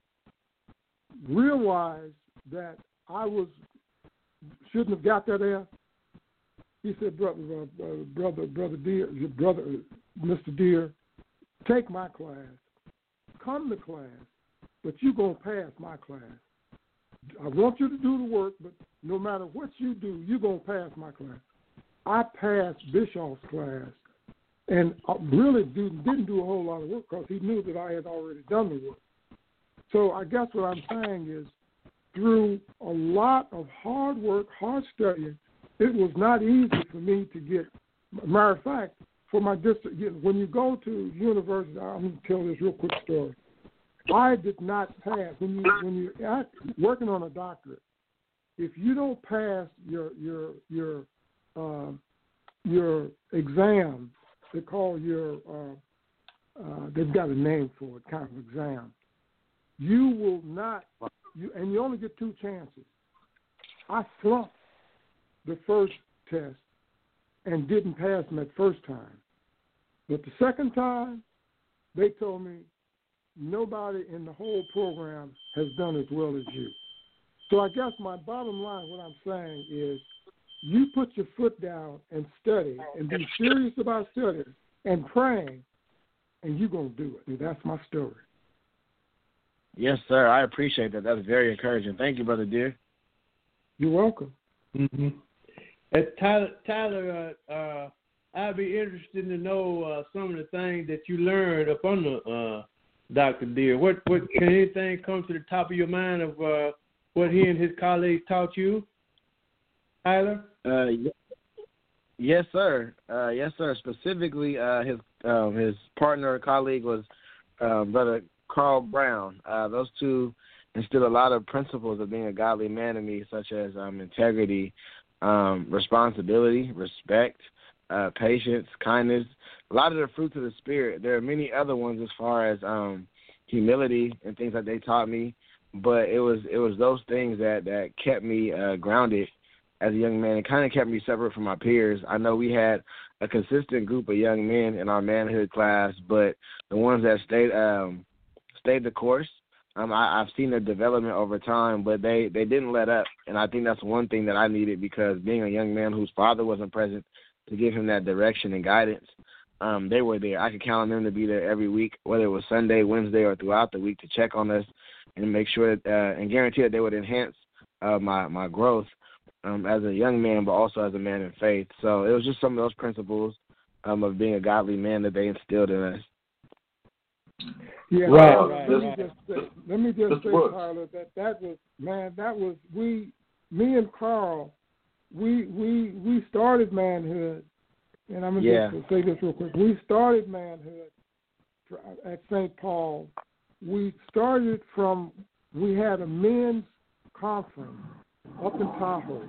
realized that I was shouldn't have got that F. He said, brother, uh, uh, brother, brother Deere, brother, Mister Deere, take my class, come to class. But you're going to pass my class. I want you to do the work, but no matter what you do, you're going to pass my class. I passed Bischoff's class and I really do, didn't do a whole lot of work because he knew that I had already done the work. So I guess what I'm saying is through a lot of hard work, hard studying, it was not easy for me to get, matter of fact, for my district, when you go to university, I'm going to tell this real quick story. I did not pass. When you when you're at, working on a doctorate, if you don't pass your your your uh, your exam, they call your uh, uh, they've got a name for it, kind of exam. You will not, you and you only get two chances. I flunked the first test and didn't pass them that first time, but the second time, they told me, nobody in the whole program has done as well as you. So I guess my bottom line, what I'm saying is you put your foot down and study and be serious about studying and praying, and you're going to do it. And that's my story. Yes, sir. I appreciate that. That's very encouraging. Thank you, Brother Deere. You're welcome. Mm-hmm. Uh, Tyler, Tyler uh, uh, I'd be interested to know uh, some of the things that you learned up on the uh, Doctor Deere. What, what can anything come to the top of your mind of uh, what he and his colleagues taught you, Tyler? Uh, yes, sir. Uh, yes, sir. Specifically, uh, his um, his partner or colleague was uh, Brother Carl Brown. Uh, those two instilled a lot of principles of being a godly man in me, such as um, integrity, um, responsibility, respect, uh, patience, kindness, a lot of the fruits of the Spirit. There are many other ones as far as um, humility and things that they taught me. But it was it was those things that, that kept me uh, grounded as a young man and kind of kept me separate from my peers. I know we had a consistent group of young men in our manhood class, but the ones that stayed um, stayed the course, um, I, I've seen their development over time, but they, they didn't let up. And I think that's one thing that I needed, because being a young man whose father wasn't present to give him that direction and guidance, um, they were there. I could count on them to be there every week, whether it was Sunday, Wednesday, or throughout the week, to check on us and make sure that, uh, and guarantee that they would enhance uh, my, my growth um, as a young man, but also as a man in faith. So it was just some of those principles um, of being a godly man that they instilled in us. Yeah, right. Uh, right, let, right. Me just say, let me just say, Tyler, that that was, man, that was, we, me and Carl, we we we started manhood, and I'm going to yeah. just say this real quick. We started manhood at Saint Paul. We started from, we had a men's conference up in Tahoe,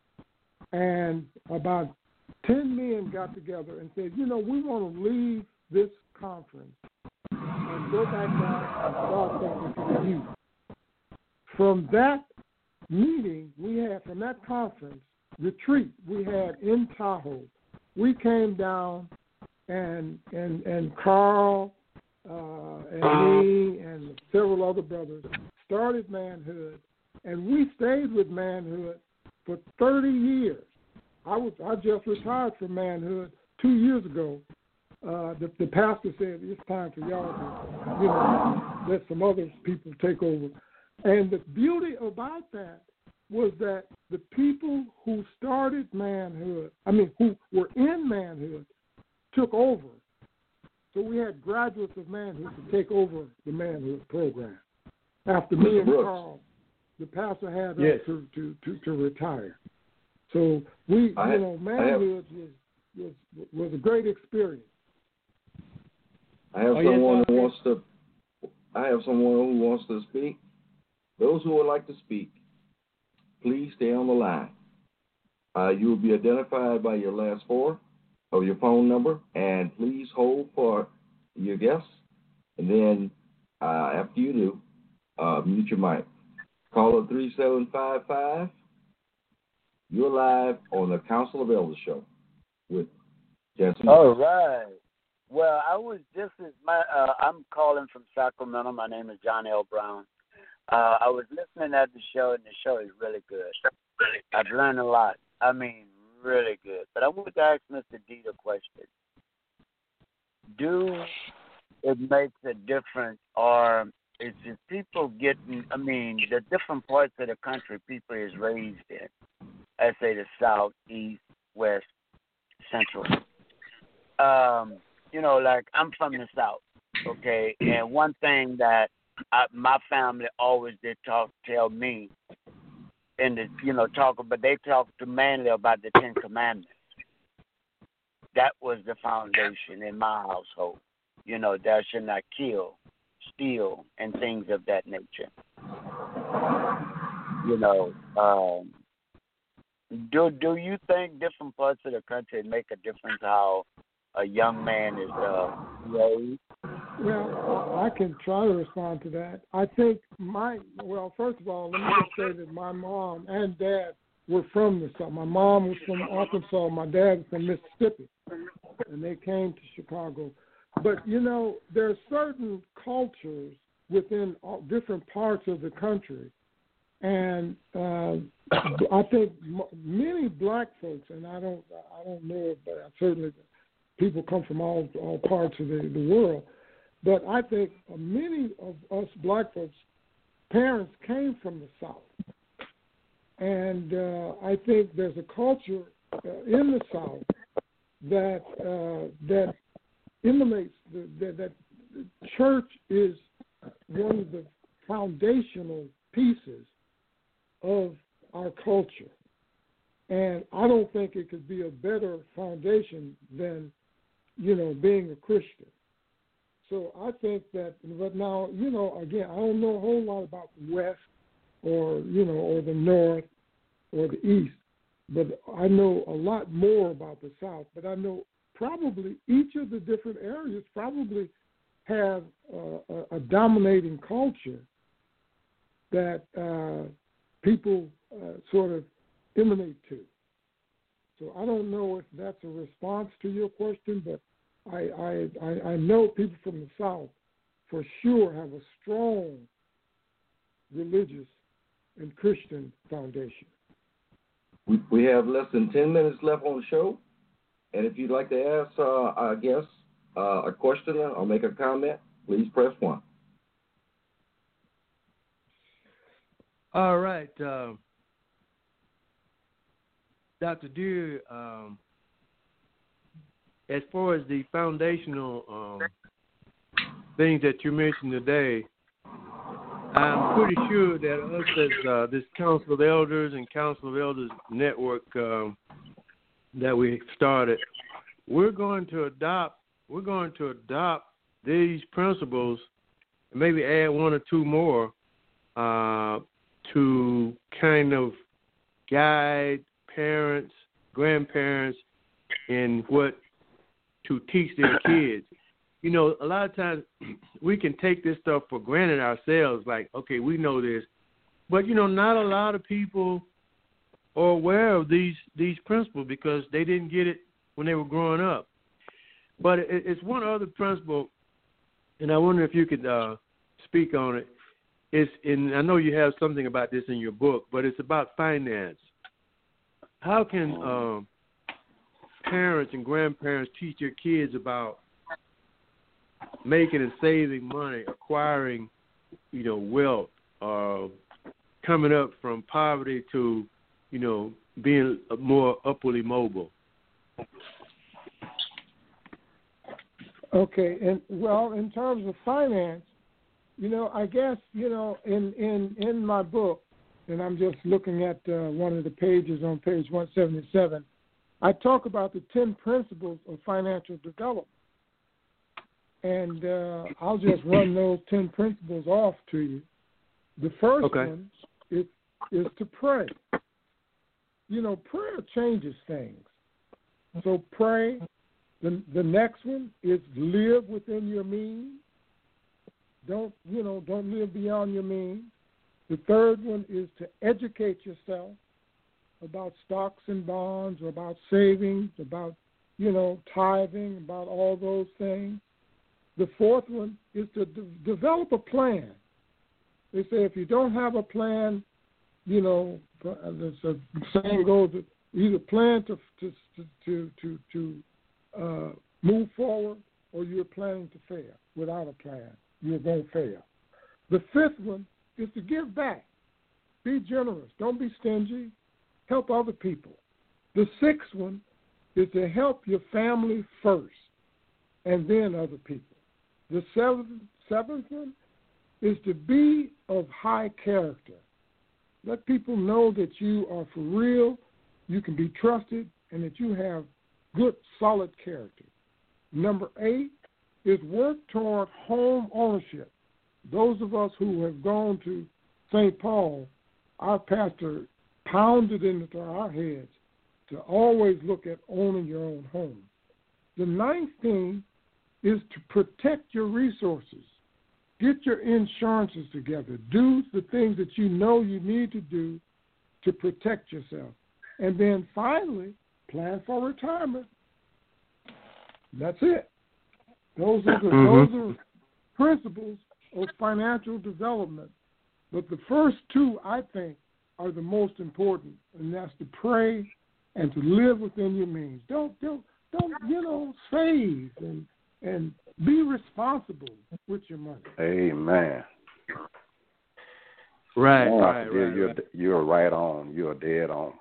and about ten men got together and said, you know, we want to leave this conference and go back down and start something for the youth. From that meeting we had, from that conference, retreat we had in Tahoe, we came down and and and Carl uh, and me and several other brothers started manhood, and we stayed with manhood for thirty years. I was I just retired from manhood two years ago. Uh, the, the pastor said it's time for y'all to, you know, let some other people take over. And the beauty about that was that the people who started manhood, I mean, who were in manhood, took over. So we had graduates of manhood to take over the manhood program. After me and Carl, the pastor had yes. us to, to, to, to retire. So we, I you know, manhood was, was was a great experience. I have oh, someone yes, who wants to. I have someone who wants to speak. Those who would like to speak, please stay on the line. Uh, you will be identified by your last four of your phone number, and please hold for your guests. And then uh, after you do, uh, mute your mic. Caller three seven five five. You're live on the Council of Elders show with Jesse. All right. Well, I was, this is my, uh, I'm calling from Sacramento. My name is John L. Brown. Uh, I was listening at the show, and the show is really good. I've learned a lot. I mean, really good. But I wanted to ask Mister D the question. Do it makes a difference, or is it people getting, I mean, the different parts of the country people is raised in, I say the South, East, West, Central. Um, you know, like I'm from the South, okay, and one thing that I, my family always did talk, tell me, and the, you know, talk about, they talked to mainly about the Ten Commandments. That was the foundation in my household. You know, thou shalt not kill, steal, and things of that nature. You know, um, do do you think different parts of the country make a difference how a young man is uh, raised? Well, I can try to respond to that. I think my, well, first of all, let me just say that my mom and dad were from the South. My mom was from Arkansas. My dad was from Mississippi, and they came to Chicago. But, you know, there are certain cultures within all different parts of the country, and uh, I think m- many black folks, and I don't, I don't know, but certainly people come from all all parts of the, the world. But I think many of us black folks, parents came from the South. And uh, I think there's a culture uh, in the South that uh, that emanates, the, that, that the church is one of the foundational pieces of our culture. And I don't think it could be a better foundation than, you know, being a Christian. So I think that, but now, you know, again, I don't know a whole lot about the West or, you know, or the North or the East, but I know a lot more about the South. But I know probably each of the different areas probably have uh, a, a dominating culture that uh, people uh, sort of emanate to. So I don't know if that's a response to your question, but I, I, I know people from the South for sure have a strong religious and Christian foundation. We, we have less than ten minutes left on the show, and if you'd like to ask uh, our guest uh, a question or make a comment, please press one. All right. Uh, Doctor Deere, um, as far as the foundational um, things that you mentioned today, I'm pretty sure that us as uh, this Council of Elders and Council of Elders network um, that we started, we're going to adopt we're going to adopt these principles, and maybe add one or two more uh, to kind of guide parents, grandparents in what to teach their kids. You know, a lot of times we can take this stuff for granted ourselves, like, okay, we know this. But, you know, not a lot of people are aware of these, these principles because they didn't get it when they were growing up. But it, it's one other principle, and I wonder if you could uh, speak on it. It's in, I know you have something about this in your book, but it's about finance. How can um, parents and grandparents teach their kids about making and saving money, acquiring, you know, wealth, uh, coming up from poverty to, you know, being more upwardly mobile? Okay, and well, in terms of finance, you know, I guess, you know, in, in, in my book, and I'm just looking at uh, one of the pages on page one seventy-seven, I talk about the ten principles of financial development. And uh, I'll just run those ten principles off to you. The first okay. one is, is to pray. You know, prayer changes things. So pray. The, the next one is live within your means. Don't, you know, don't live beyond your means. The third one is to educate yourself about stocks and bonds, or about savings, about, you know, tithing, about all those things. The fourth one is to de- develop a plan. They say if you don't have a plan, you know, the saying goes, either plan to to to to, to uh, move forward, or you're planning to fail. Without a plan, you're going to fail. The fifth one is to give back. Be generous. Don't be stingy. Help other people. The sixth one is to help your family first, and then other people. The seventh, seventh one is to be of high character. Let people know that you are for real, you can be trusted, and that you have good, solid character. Number eight is work toward home ownership. Those of us who have gone to Saint Paul, our pastor pounded into our heads to always look at owning your own home. The ninth thing is to protect your resources. Get your insurances together. Do the things that you know you need to do to protect yourself. And then finally, plan for retirement. That's it. Those are the mm-hmm. those are principles of financial development. But the first two, I think, are the most important, and that's to pray and to live within your means. Don't don't don't you know save and and be responsible with your money. Amen. Right, oh, right, you're, right, you're, right. You're right on. You're dead on.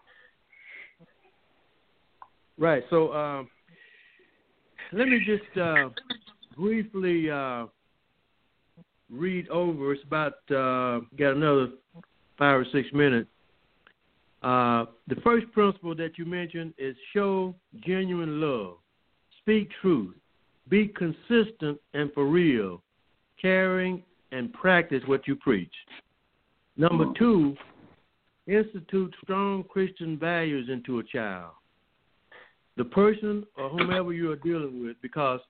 Right. So um, let me just uh, briefly uh, read over. It's about uh, got another five or six minutes. Uh, the first principle that you mentioned is show genuine love, speak truth, be consistent and for real, caring and practice what you preach. Number two, institute strong Christian values into a child, the person or whomever you are dealing with, because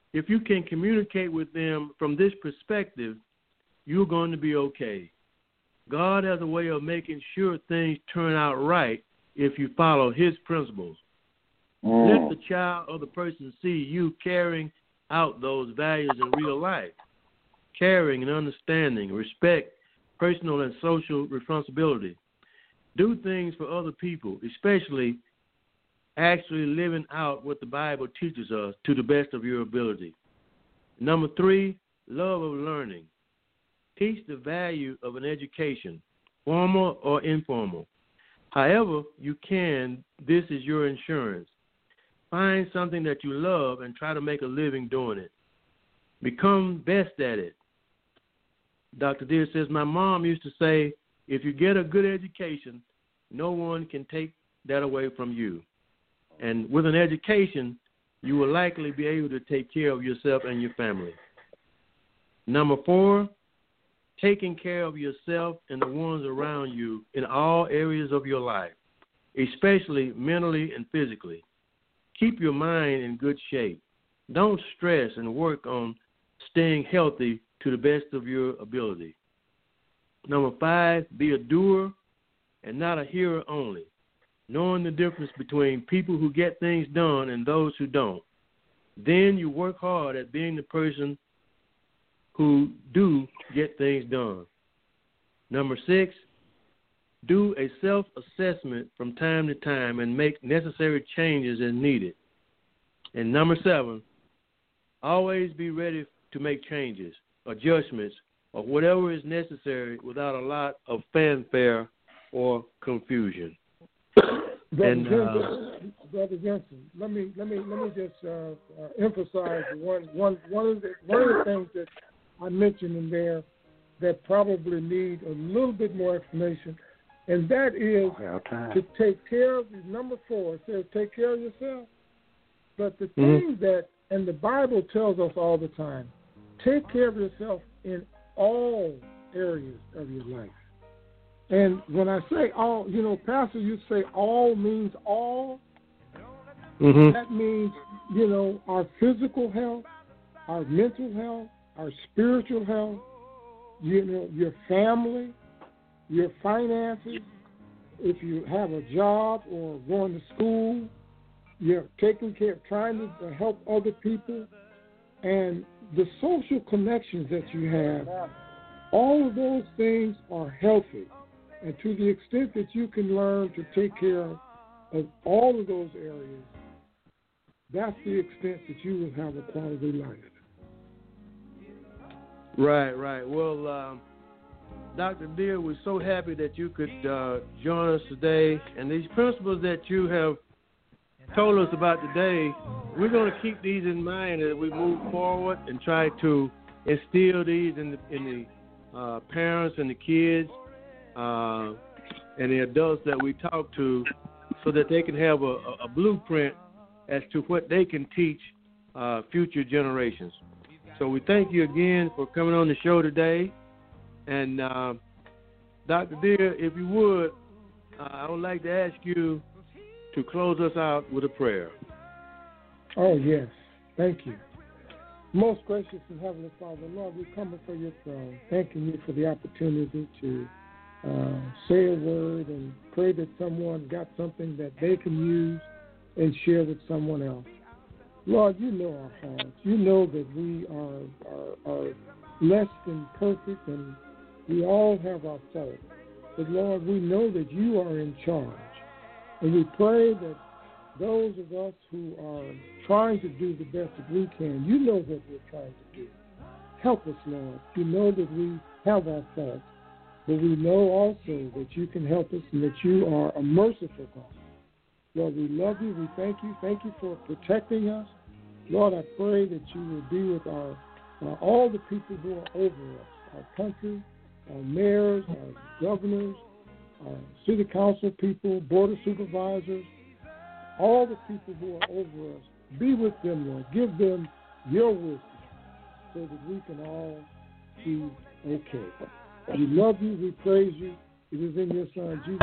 if you can communicate with them from this perspective, you're going to be okay. God has a way of making sure things turn out right if you follow his principles. Mm. Let the child or the person see you carrying out those values in real life. Caring and understanding, respect, personal and social responsibility. Do things for other people, especially actually living out what the Bible teaches us to the best of your ability. Number three, love of learning. Teach the value of an education, formal or informal. However you can, this is your insurance. Find something that you love and try to make a living doing it. Become best at it. Doctor Deere says, my mom used to say, if you get a good education, no one can take that away from you. And with an education, you will likely be able to take care of yourself and your family. Number four, taking care of yourself and the ones around you in all areas of your life, especially mentally and physically. Keep your mind in good shape. Don't stress and work on staying healthy to the best of your ability. Number five, be a doer and not a hearer only, knowing the difference between people who get things done and those who don't. Then you work hard at being the person who do get things done. Number six, do a self-assessment from time to time and make necessary changes as needed. And number seven, always be ready to make changes, adjustments, or whatever is necessary without a lot of fanfare or confusion. Brother, and, Jensen, uh, Brother Jensen, let me let me let me just uh, uh, emphasize one one one of the one of the things that I mentioned in there that probably need a little bit more explanation, and that is to take care of number four. It says take care of yourself, but the mm-hmm. thing that and the Bible tells us all the time, take care of yourself in all areas of your life. And when I say all, you know, Pastor, you say all means all. Mm-hmm. That means, you know, our physical health, our mental health, our spiritual health, you know, your family, your finances, if you have a job or going to school, you're taking care, trying to help other people, and the social connections that you have, all of those things are healthy. And to the extent that you can learn to take care of all of those areas, that's the extent that you will have a quality life. Right, right. Well, um, Doctor Deere, we're so happy that you could uh, join us today. And these principles that you have told us about today, we're going to keep these in mind as we move forward and try to instill these in the, in the uh, parents and the kids uh, and the adults that we talk to, so that they can have a, a blueprint as to what they can teach uh, future generations. So we thank you again for coming on the show today. And uh, Doctor Deere, if you would, uh, I would like to ask you to close us out with a prayer. Oh, yes. Thank you. Most gracious and Heavenly Father, Lord, we come before your throne, thanking you for the opportunity to uh, say a word and pray that someone got something that they can use and share with someone else. Lord, you know our hearts. You know that we are, are, are less than perfect, and we all have our faults. But, Lord, we know that you are in charge. And we pray that those of us who are trying to do the best that we can, you know what we're trying to do. Help us, Lord. You know that we have our faults, but we know also that you can help us and that you are a merciful God. Lord, we love you. We thank you. Thank you for protecting us. Lord, I pray that you will be with our uh, all the people who are over us, our country, our mayors, our governors, our city council people, board of supervisors, all the people who are over us. Be with them, Lord. Give them your wisdom so that we can all be okay. We love you. We praise you. It is in your Son, Jesus.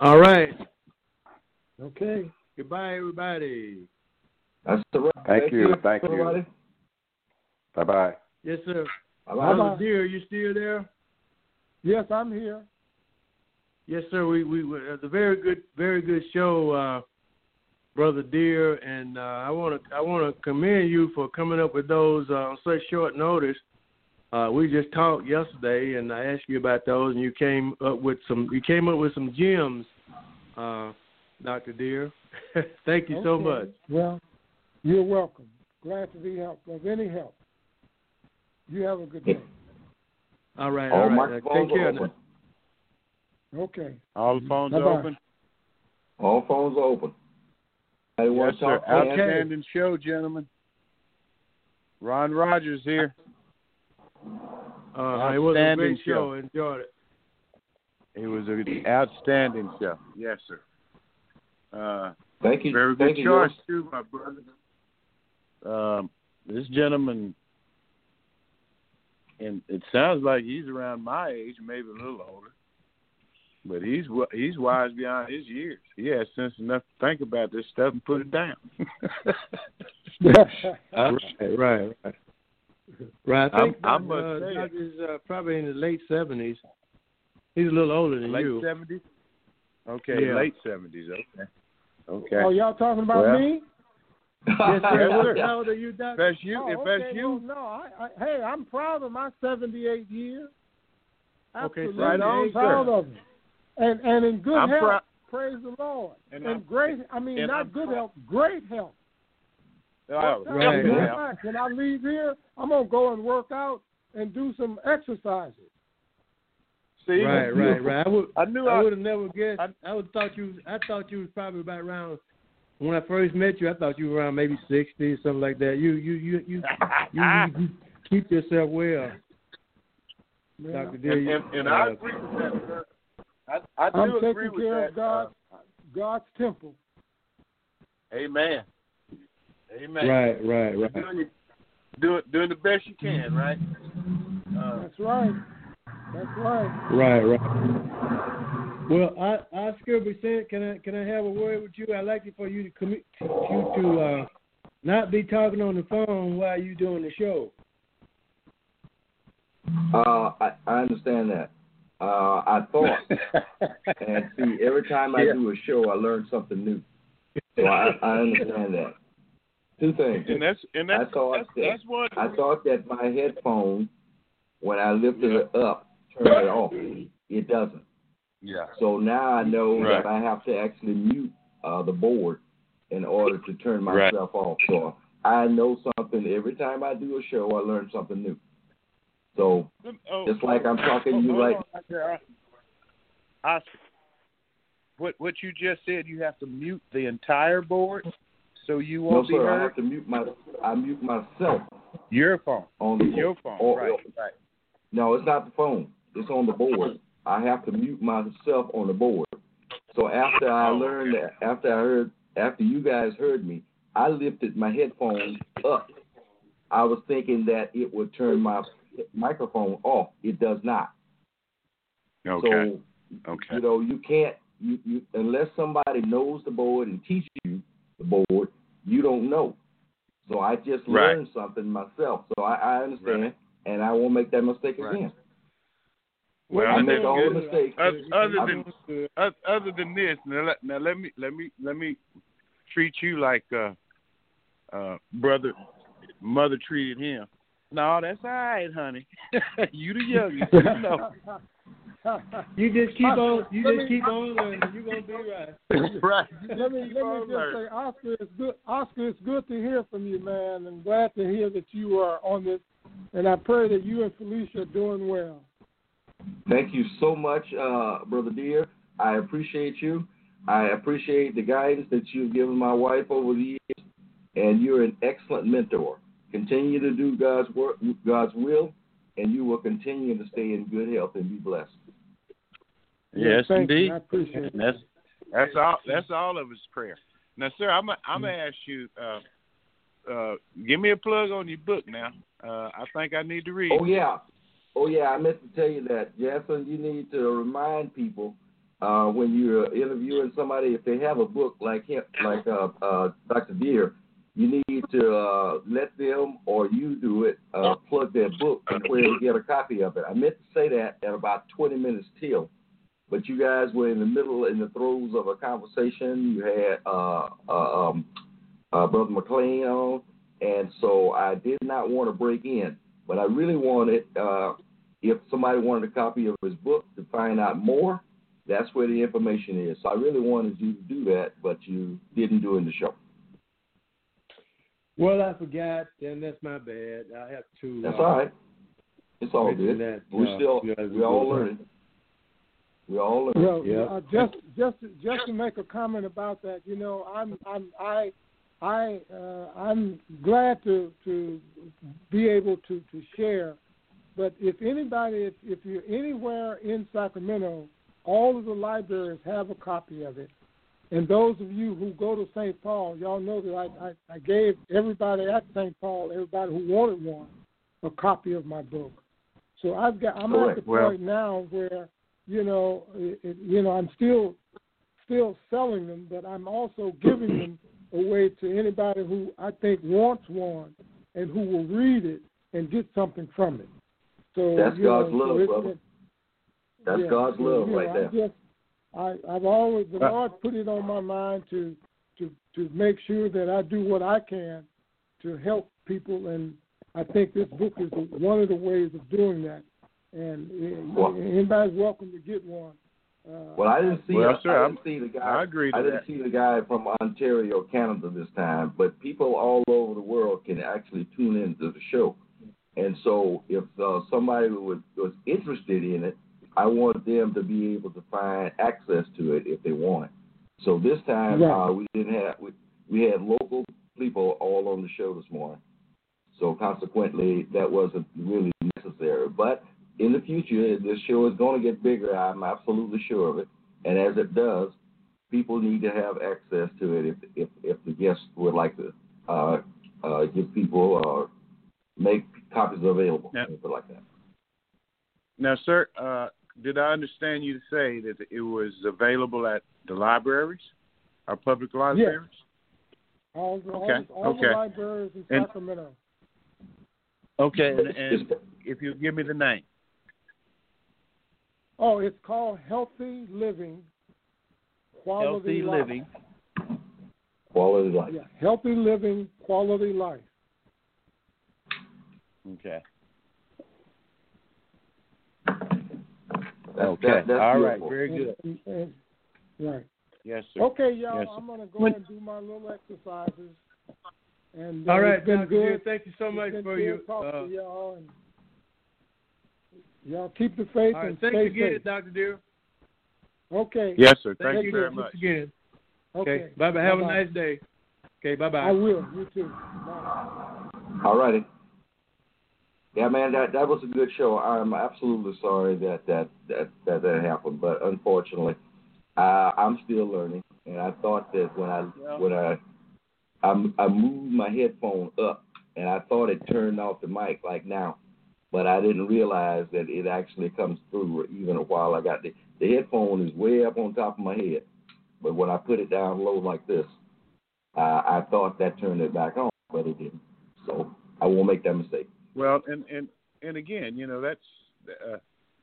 All right. Okay. Goodbye, everybody. That's the right. Thank, Thank you. you. Thank everybody. you. Bye-bye. Yes, sir. Bye-bye. Brother Deer, are you still there? Yes, I'm here. Yes, sir. We we it's a very good very good show, uh, Brother Deer, and uh, I want to I want to commend you for coming up with those uh, on such short notice. Uh, we just talked yesterday, and I asked you about those, and you came up with some you came up with some gems, uh, Doctor Deer. Thank you Okay. so much. Well, you're welcome. Glad to be help of any help. You have a good day. All right, All all right. Uh, microphones take care are now. open. Okay. All the phones Bye-bye. are open. All phones are open. Anybody want Yes, to sir. talk? Dan? Outstanding show, gentlemen. Ron Rogers here. Uh, it was a Outstanding great show. Enjoyed it. It was an outstanding show. Yes, sir. Uh, Thank you. very good Thank you, choice, Joe. too, my brother. Um, this gentleman, and it sounds like he's around my age, maybe a little older. But he's he's wise beyond his years. He has sense enough to think about this stuff and put it down. right, right, right. Right. I think I, I Doc, must uh, say Doc it. is uh, probably in the late seventies. He's a little older than Late you. seventies? Okay, Yeah. late seventies. Okay. Okay. Oh, y'all talking about Well, me? Yes, sir. Yes, sir. How old are you, Doc? If that's you, Oh, if okay. that's you, Well, no, I, I, hey, I'm proud of my seventy-eight years. Okay, Absolutely, right on, I'm proud sir. of it. And and in good I'm health, proud- praise the Lord. And And, I'm- great, I mean, and not I'm good proud- health, great health. oh, Now, right, matter of right. fact, when I leave here, I'm gonna go and work out and do some exercises. see, Right, right, right. I would, I knew I I, would have never guessed. I- I, would thought you. I thought you was probably about around. When I first met you, I thought you were around maybe sixty, something like that. You, you, you, you, you, you, you keep yourself well, Yeah. Doctor Deer. and, You- and, and uh, I agree with that, sir. I, I do I'm agree taking with care that. of God, God's temple. Uh, amen. Amen. Right, right, right. Doing, your- doing, doing the best you can, right? Uh, That's right. That's right. Right, right. Well, I, Oscar Vicente, can I can I have a word with you? I'd like for you to commit to, you to uh, not be talking on the phone while you're doing the show. Uh, I, I understand that. Uh, I thought, and see, every time I Yeah. do a show, I learn something new. So I, I understand that. Two things. and that's and that's I thought that's, that that's what I thought that my headphone, when I lifted it up, turned it off. It doesn't. yeah. So now I know Right. that I have to actually mute uh, the board in order to turn Right. myself off. So I know something. Every time I do a show, I learn something new. So Oh, just like I'm talking to you hold right on right there, Oscar. What what you just said, you have to mute the entire board so you no, won't be sir. I heard. have to mute my. I mute myself Your phone. on the Your phone. Oh, right. oh. Right. No, it's not the phone. It's on the board. I have to mute myself on the board. So after I Oh, learned that, after I heard, after you guys heard me, I lifted my headphones up. I was thinking that it would turn my microphone off. It does not. Okay. So, okay. you know, you can't, you, you unless somebody knows the board and teaches you the board, you don't know. So I just Right. learned something myself. So I, I understand, Right. and I won't make that mistake Right. again. Well, I make that's all the good. mistakes. Other, other I'm- than oth- other than this, now let, now let me let me let me treat you like uh, uh, brother, mother treated him. No, that's all right, honey. You the youngest, you know. You just keep on. You Let just me- keep on learning. You're gonna be right. Right. Let me let me just say, Oscar, it's good. Oscar, it's good to hear from you, man, and glad to hear that you are on this. And I pray that you and Felicia are doing well. Thank you so much, uh, Brother Deer. I appreciate you. I appreciate the guidance that you've given my wife over the years, and you're an excellent mentor. Continue to do God's work, God's will, and you will continue to stay in good health and be blessed. Yes, thank you. indeed. I appreciate it. And that's that's all. That's all of his prayer. Now, sir, I'm I'm gonna ask you. Uh, uh, give me a plug on your book now. Uh, I think I need to read. Oh, yeah. Oh, yeah, I meant to tell you that. Jason, you need to remind people uh, when you're interviewing somebody, if they have a book like him, like uh, uh, Doctor Deere, you need to uh, let them or you do it, uh, plug their book and where to get a copy of it. I meant to say that at about twenty minutes till, but you guys were in the middle, in the throes of a conversation. You had uh, uh, um, uh, Brother McLean on, and so I did not want to break in, but I really wanted, uh, if somebody wanted a copy of his book to find out more, that's where the information is. So I really wanted you to do that, but you didn't do it in the show. Well, I forgot, and that's my bad. I have to. That's uh, all right. It's all good. That, we uh, still, we're all learning. We're all learning. Well, yeah. uh, just just just to make a comment about that, you know, I'm I'm I I uh, I'm glad to to be able to, to share. But if anybody, if, if you're anywhere in Sacramento, all of the libraries have a copy of it. And those of you who go to Saint Paul, y'all know that I, I, I gave everybody at Saint Paul, everybody who wanted one, a copy of my book. So I've got, I'm Correct. at the Well, point now where, you know, it, it, you know, I'm still, still selling them, but I'm also giving them away to anybody who I think wants one and who will read it and get something from it. So that's you God's know, love, so it, brother. it, That's yeah, God's so, love you right know, there. I just, I, I've always, the Lord put it on my mind to, to, to make sure that I do what I can to help people, and I think this book is one of the ways of doing that. And Well, anybody's welcome to get one. Uh, well, I didn't see. Well, I, sir, I didn't see the guy. I agree to I didn't that. see the guy from Ontario, Canada this time. But people all over the world can actually tune into the show. And so, if uh, somebody was, was interested in it, I want them to be able to find access to it if they want it. So this time, right. uh, we didn't have we, we had local people all on the show this morning. So consequently, that wasn't really necessary. But in the future, this show is going to get bigger. I'm absolutely sure of it. And as it does, people need to have access to it if if, if the guests would like to uh, uh, give people or uh, make copies available, now, something like that. Now, sir, uh, did I understand you to say that it was available at the libraries, our public libraries? Yes. All the, Okay. all, all okay. the libraries in and, Sacramento. Okay, and, and if you give me the name. Oh, it's called Healthy Living, Quality Healthy Life. Living. Quality life. Yeah, Healthy Living, Quality Life. Okay. That's, okay. that, that's All right. beautiful. Very good. And, and, right. Yes, sir. Okay, y'all. Yes, I'm gonna go and do my little exercises. And uh, All right, it's been Doctor good. Deere, thank you so It's much been for good your. talking Uh, to y'all. And y'all keep the faith all right, and thanks stay again, safe. Doctor Deere. Okay. Yes, sir. Thank, Thank you you very once much. Again. Okay. Okay. Bye bye. Have Bye-bye. a nice day. Okay. Bye bye. I will. You too. Bye. All righty. Yeah, man, that that was a good show. I'm absolutely sorry that that that that, that happened, but unfortunately, uh, I'm still learning. And I thought that when I Yeah. when I, I I moved my headphone up, and I thought it turned off the mic like now, but I didn't realize that it actually comes through even while I got the the headphone is way up on top of my head, but when I put it down low like this, uh, I thought that turned it back on, but it didn't. So I won't make that mistake. Well, and, and, and again, you know, that's uh,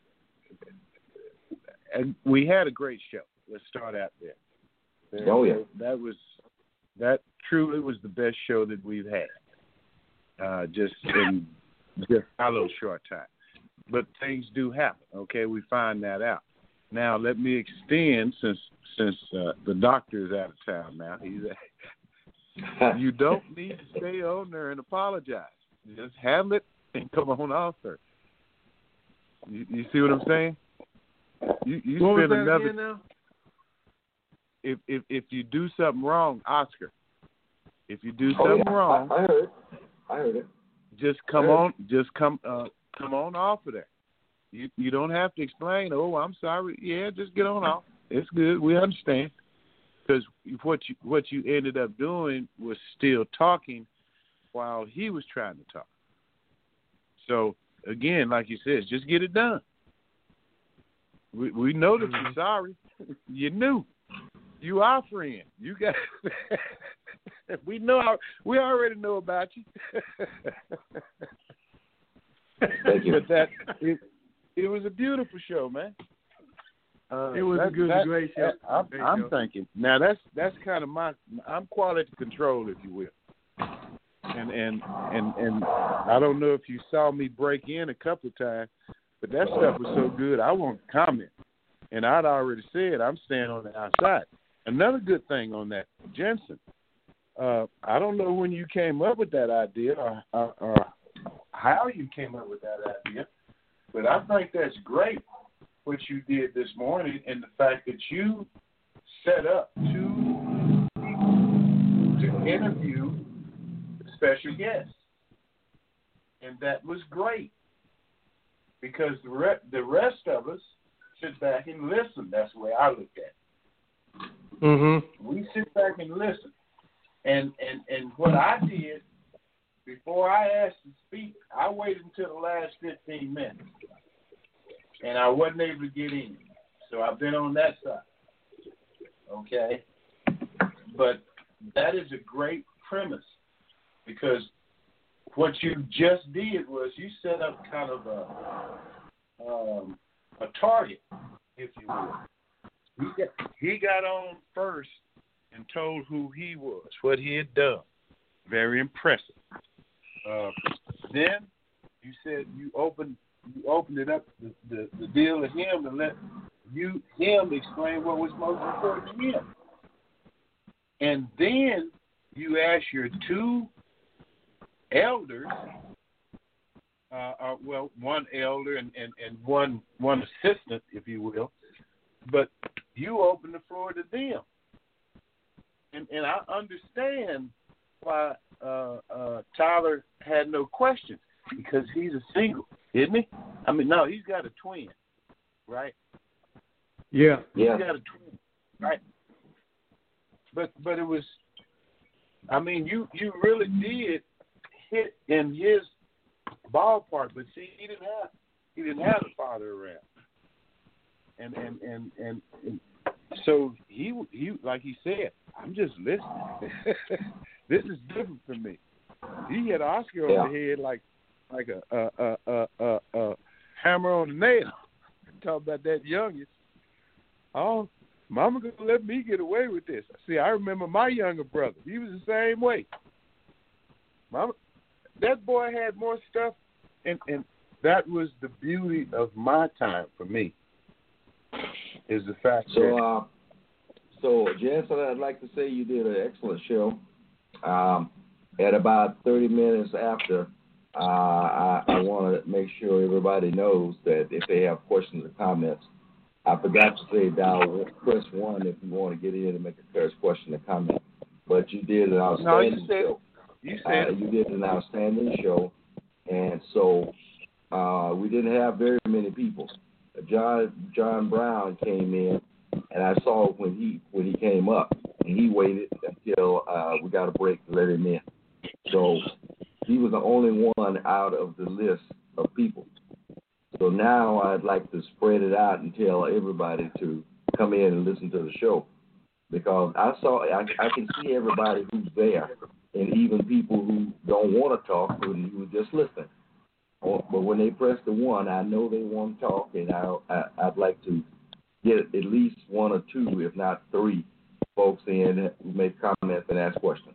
and we had a great show. Let's start out there. there Oh, yeah. That was that truly was the best show that we've had. Uh, just in just a little short time. But things do happen, okay? We find that out. Now let me extend since since uh, the doctor is out of town now. He's you don't need to stay on there and apologize. Just handle it and come on off there. You, you see what I'm saying? You, you What was spend that another. again now? If if if you do something wrong, Oscar. If you do Oh, something yeah. wrong, I, I heard. I heard it. just come Sure. on. Just come. Uh, come on off of there. You you don't have to explain. Oh, I'm sorry. Yeah, just get on off. It's good. We understand. Because what you what you ended up doing was still talking while he was trying to talk. So again, like you said, just get it done. We we know that you're sorry. You knew. You our friend. You got. we know. Our, we already know about you. Thank you. But that it, it was a beautiful show, man. Uh, it was that, a good, that, great show. That, I'm, great I'm show. thinking now. That's that's kind of my. I'm quality control, if you will. And and and and I don't know if you saw me break in a couple of times, but that stuff was so good. I want to comment, and I'd already said I'm staying on the outside. Another good thing on that, Jensen. Uh, I don't know when you came up with that idea or, or, or how you came up with that idea, but I think that's great what you did this morning, and the fact that you set up two people to interview special guests, and that was great because the re- the rest of us sit back and listen. That's the way I look at it. Mm-hmm. We sit back and listen, and and and what I did before I asked to speak, I waited until the last fifteen minutes, and I wasn't able to get in. So I've been on that side. Okay, but that is a great premise. Because what you just did was you set up kind of a um, a target, if you will. He got, he got on first and told who he was, what he had done. Very impressive. Uh, then you said you opened you opened it up the, the, the deal to him and let you him explain what was most important to him. And then you asked your two elders, uh, uh, well, one elder and, and, and one one assistant, if you will, but you open the floor to them. And and I understand why uh, uh, Tyler had no questions, because he's a single, isn't he? I mean, no, he's got a twin, right? Yeah. Yeah. He's got a twin, right? But but it was, I mean, you, you really did hit in his ballpark, but see, he didn't have he didn't have a father around, and and and and, and so he he like he said, I'm just listening. This is different for me. He hit Oscar yeah. on the head like like a a a a, a, a hammer on a nail. Talk about that youngest. Oh, Mama gonna let me get away with this. See, I remember my younger brother. He was the same way. Mama. That boy had more stuff, and, and that was the beauty of my time for me, is the fact so, that... Uh, so, Jensen, I'd like to say you did an excellent show. Um, at about thirty minutes after, uh, I, I want to make sure everybody knows that if they have questions or comments, I forgot to say dial press one if you want to get in and make a first question or comment. But you did an outstanding no, you said, show. You said uh, you did an outstanding show, and so uh, we didn't have very many people. John John Brown came in, and I saw when he when he came up, and he waited until uh, we got a break to let him in. So he was the only one out of the list of people. So now I'd like to spread it out and tell everybody to come in and listen to the show, because I saw I, I can see everybody who's there. And even people who don't want to talk, who were just listening. But when they press the one, I know they want to talk, and I, I, I'd like to get at least one or two, if not three, folks in who make comments and ask questions.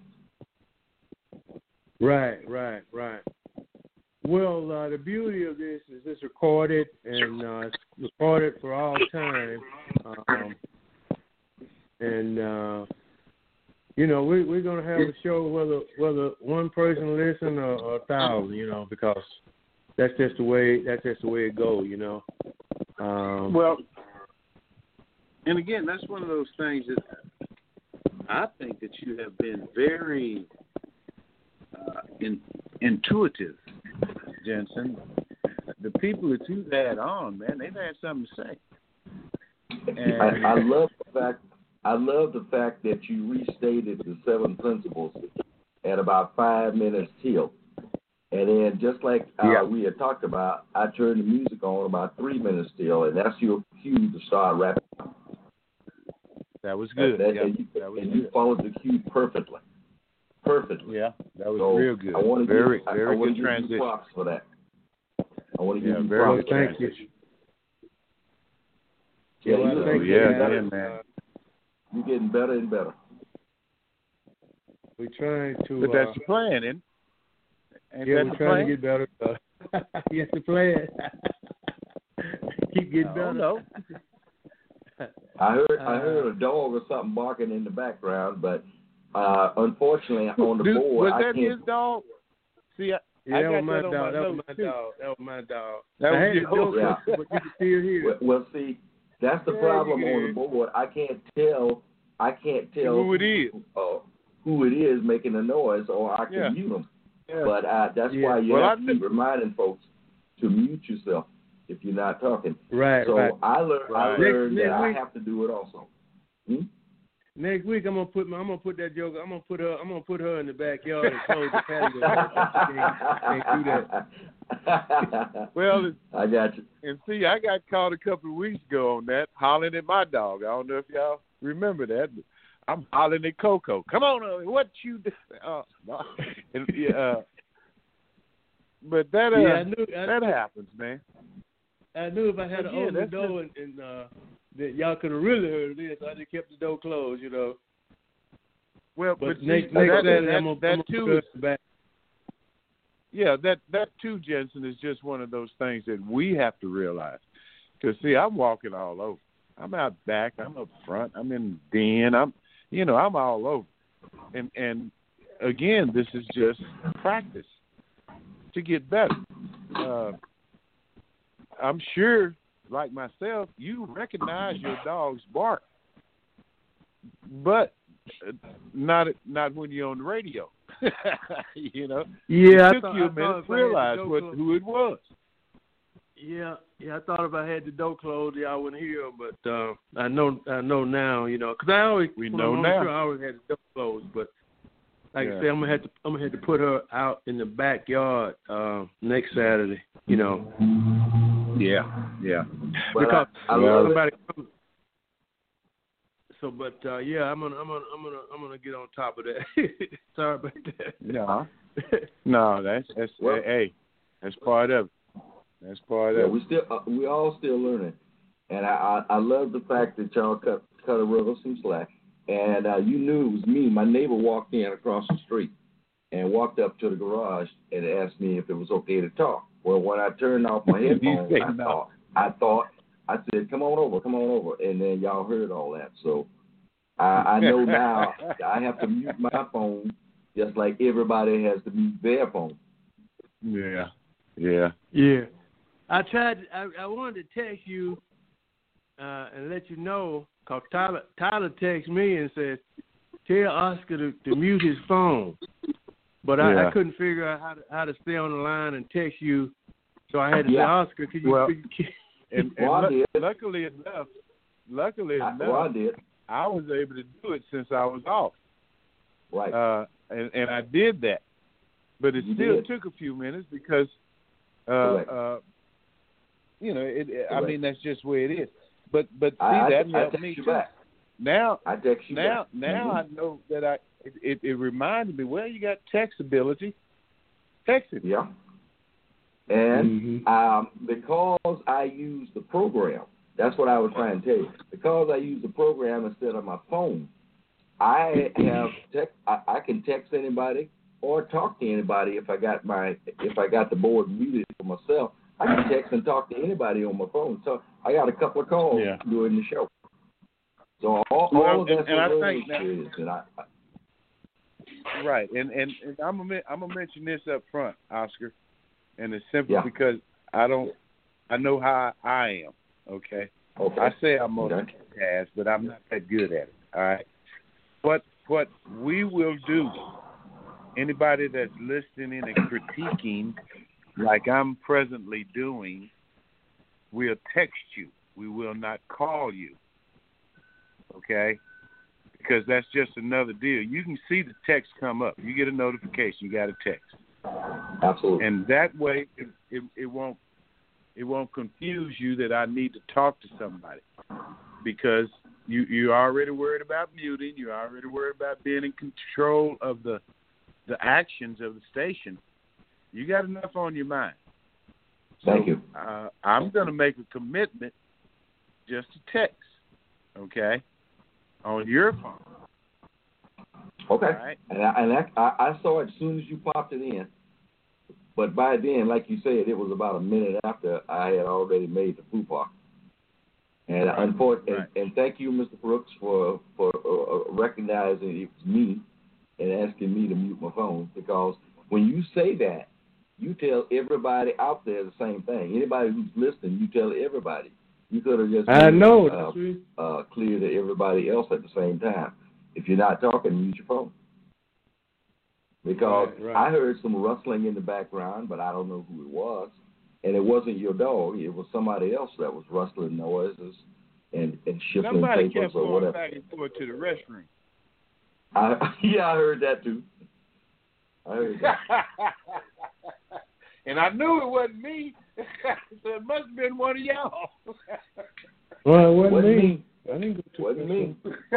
Right, right, right. Well, uh, the beauty of this is it's recorded, and uh, it's recorded for all time. Um, and... Uh, You know, we, we're going to have a show whether whether one person listen or, or a thousand, you know, because that's just the way that's just the way it goes, you know. Um, well, and again, that's one of those things that I think that you have been very uh, in, intuitive, Jensen. The people that you've had on, man, they've had something to say. And I, I love the fact. I love the fact that you restated the seven principles at about five minutes till. And then just like uh, yeah. we had talked about, I turned the music on about three minutes till, and that's your cue to start rapping. That was good. That, that, yeah, and you, that was and good. you followed the cue perfectly. Perfectly. Yeah, that was so real good. I want to very, give, I, very I want good to give transition. you props for that. I want to yeah, give you very props. good Thank you. transition. Yeah, well, you, thank you're yeah, getting better, yeah, man. You're getting better and better. We're trying to. But that's uh, the plan, ain't, ain't yeah, that we're the trying plan? to get better. Uh, yes, the plan. Keep getting I better. don't know. I heard I Uh, heard a dog or something barking in the background, but uh, unfortunately on the Dude, board was I that can't. his dog? See, I, Yeah, I that got was my that on dog. my That was notes, my too. dog. That was my dog. That I was had your the joke, Yeah. but you can still hear Well, it. well, see, that's the Yeah, problem you on can. the board. I can't tell. I can't tell Who it is. Uh, who it is making the noise, or I can Yeah. mute them. Yeah. But uh, that's Yeah. why you Well, have I to kn- keep reminding folks to mute yourself if you're not talking. Right, So right. I learned. I Right. learned Next- that next I week- have to do it also. Hmm? Next week I'm gonna put my I'm gonna put that joke. I'm gonna put her I'm gonna put her in the backyard and close the patio. She can't, can't do that. Well, it- I got you. and see, I got caught a couple of weeks ago on that, hollering at my dog. I don't know if y'all remember that, but I'm hollering at Coco. Come on, uh, what you do? Uh, no. and, yeah, uh, but that uh, Yeah, I knew I, that happens, man. I knew if I had But an yeah, open the that's door and, and uh, that y'all could have really heard this. I just kept the door closed, you know. Well, But, but see, next that, next that, Saturday that, I'm gonna, that I'm gonna too put her is, in the back. yeah, that that too, Jensen, is just one of those things that we have to realize. Because see, I'm walking all over. I'm out back. I'm up front. I'm in the den. I'm, you know, I'm all over. And and again, this is just practice to get better. Uh, I'm sure, like myself, you recognize your dog's bark, but not not when you're on the radio. You know, Yeah, it I took thought, you I a thought minute if to I had the realize door what closed- who it was. Yeah, yeah. I thought if I had the door closed, y'all wouldn't hear. But uh, I know, I know now. You know, because I always, We when know I'm on now. the show, I always had the door closed. But like Yeah. I said, I'm gonna have to, I'm gonna have to put her out in the backyard uh, next Saturday. You know, Yeah, yeah. But because I, I Well, love it. somebody comes. So, but uh, yeah, I'm gonna, I'm gonna, I'm gonna, I'm gonna get on top of that. Sorry about that. No, no, that's that's Well- hey, that's part of it. That's part Yeah, of it. we still uh, we all still learning, and I, I I love the fact that y'all cut cut a brother some slack. And uh, you knew it was me. My neighbor walked in across the street and walked up to the garage and asked me if it was okay to talk. Well, when I turned off my You headphones, say I no. thought I thought I said, "Come on over, come on over," and then y'all heard all that. So I, I know now I have to mute my phone just like everybody has to mute their phone. Yeah, yeah. Yeah, I tried. I, I wanted to text you uh, and let you know, cause Tyler Tyler texted me and said, "Tell Oscar to, to mute his phone," but I, Yeah. I couldn't figure out how to how to stay on the line and text you, so I had to say, Yeah. "Oscar, could you?" Well, could you And, and Well, I lu- did. luckily enough, luckily I, enough, well, I did. I was able to do it since I was off. Right. Uh, and, and I did that. But it You still did. took a few minutes because, uh, Correct. uh, you know, it, it, I Correct. mesee that's just where it is. But but see, I, I, that I helped text me you too. back. Now, I text you now, back. now Mhm. I know that I. It, it, it reminded me. Well, you got text ability. Text it. Yeah. And Mhm. um, because I use the program, that's what I was trying to tell you. Because I use the program instead of my phone, I have text. I, I can text anybody or talk to anybody if I got my if I got the board muted for myself. I can text and talk to anybody on my phone. So I got a couple of calls Yeah. during the show. So all, Well, all of and- that's and I a learning think that- experience, and I, I Right, and and, and I'm gonna I'm gonna mention this up front, Oscar, and it's simply Yeah. because I don't I know how I am. Okay, okay. I say I'm Okay. multitask, but I'm not that good at it. All right, what what we will do, anybody that's listening and critiquing, like I'm presently doing, we'll text you. We will not call you. Okay. Because that's just another deal. You can see the text come up. You get a notification. You got a text, Absolutely. and that way it, it, it won't It won't confuse you that I need to talk to somebody because you you're already worried about muting. You're already worried about being in control of the the actions of the station. You got enough on your mind. So, Thank you. Uh, I'm going to make a commitment just to text, okay, on your phone. Okay. Right. And I, and I, I saw it as soon as you popped it in. But by then, like you said, it was about a minute after I had already made the FUPA. And, right. unfortunately, right. and, and thank you, Mister Brooks, for for uh, recognizing it was me and asking me to mute my phone. Because when you say that, you tell everybody out there the same thing. Anybody who's listening, you tell everybody. You could have just I made, know uh, uh, clear to everybody else at the same time. If you're not talking, mute your phone. Because right, right. I heard some rustling in the background, but I don't know who it was. And it wasn't your dog. It was somebody else that was rustling noises and, and shifting Somebody papers kept or going whatever. back and forth to the restroom. I, yeah, I heard that too. I heard that. And I knew it wasn't me, so it must have been one of y'all. Well, it wasn't, wasn't me. me. I didn't go to Wasn't me.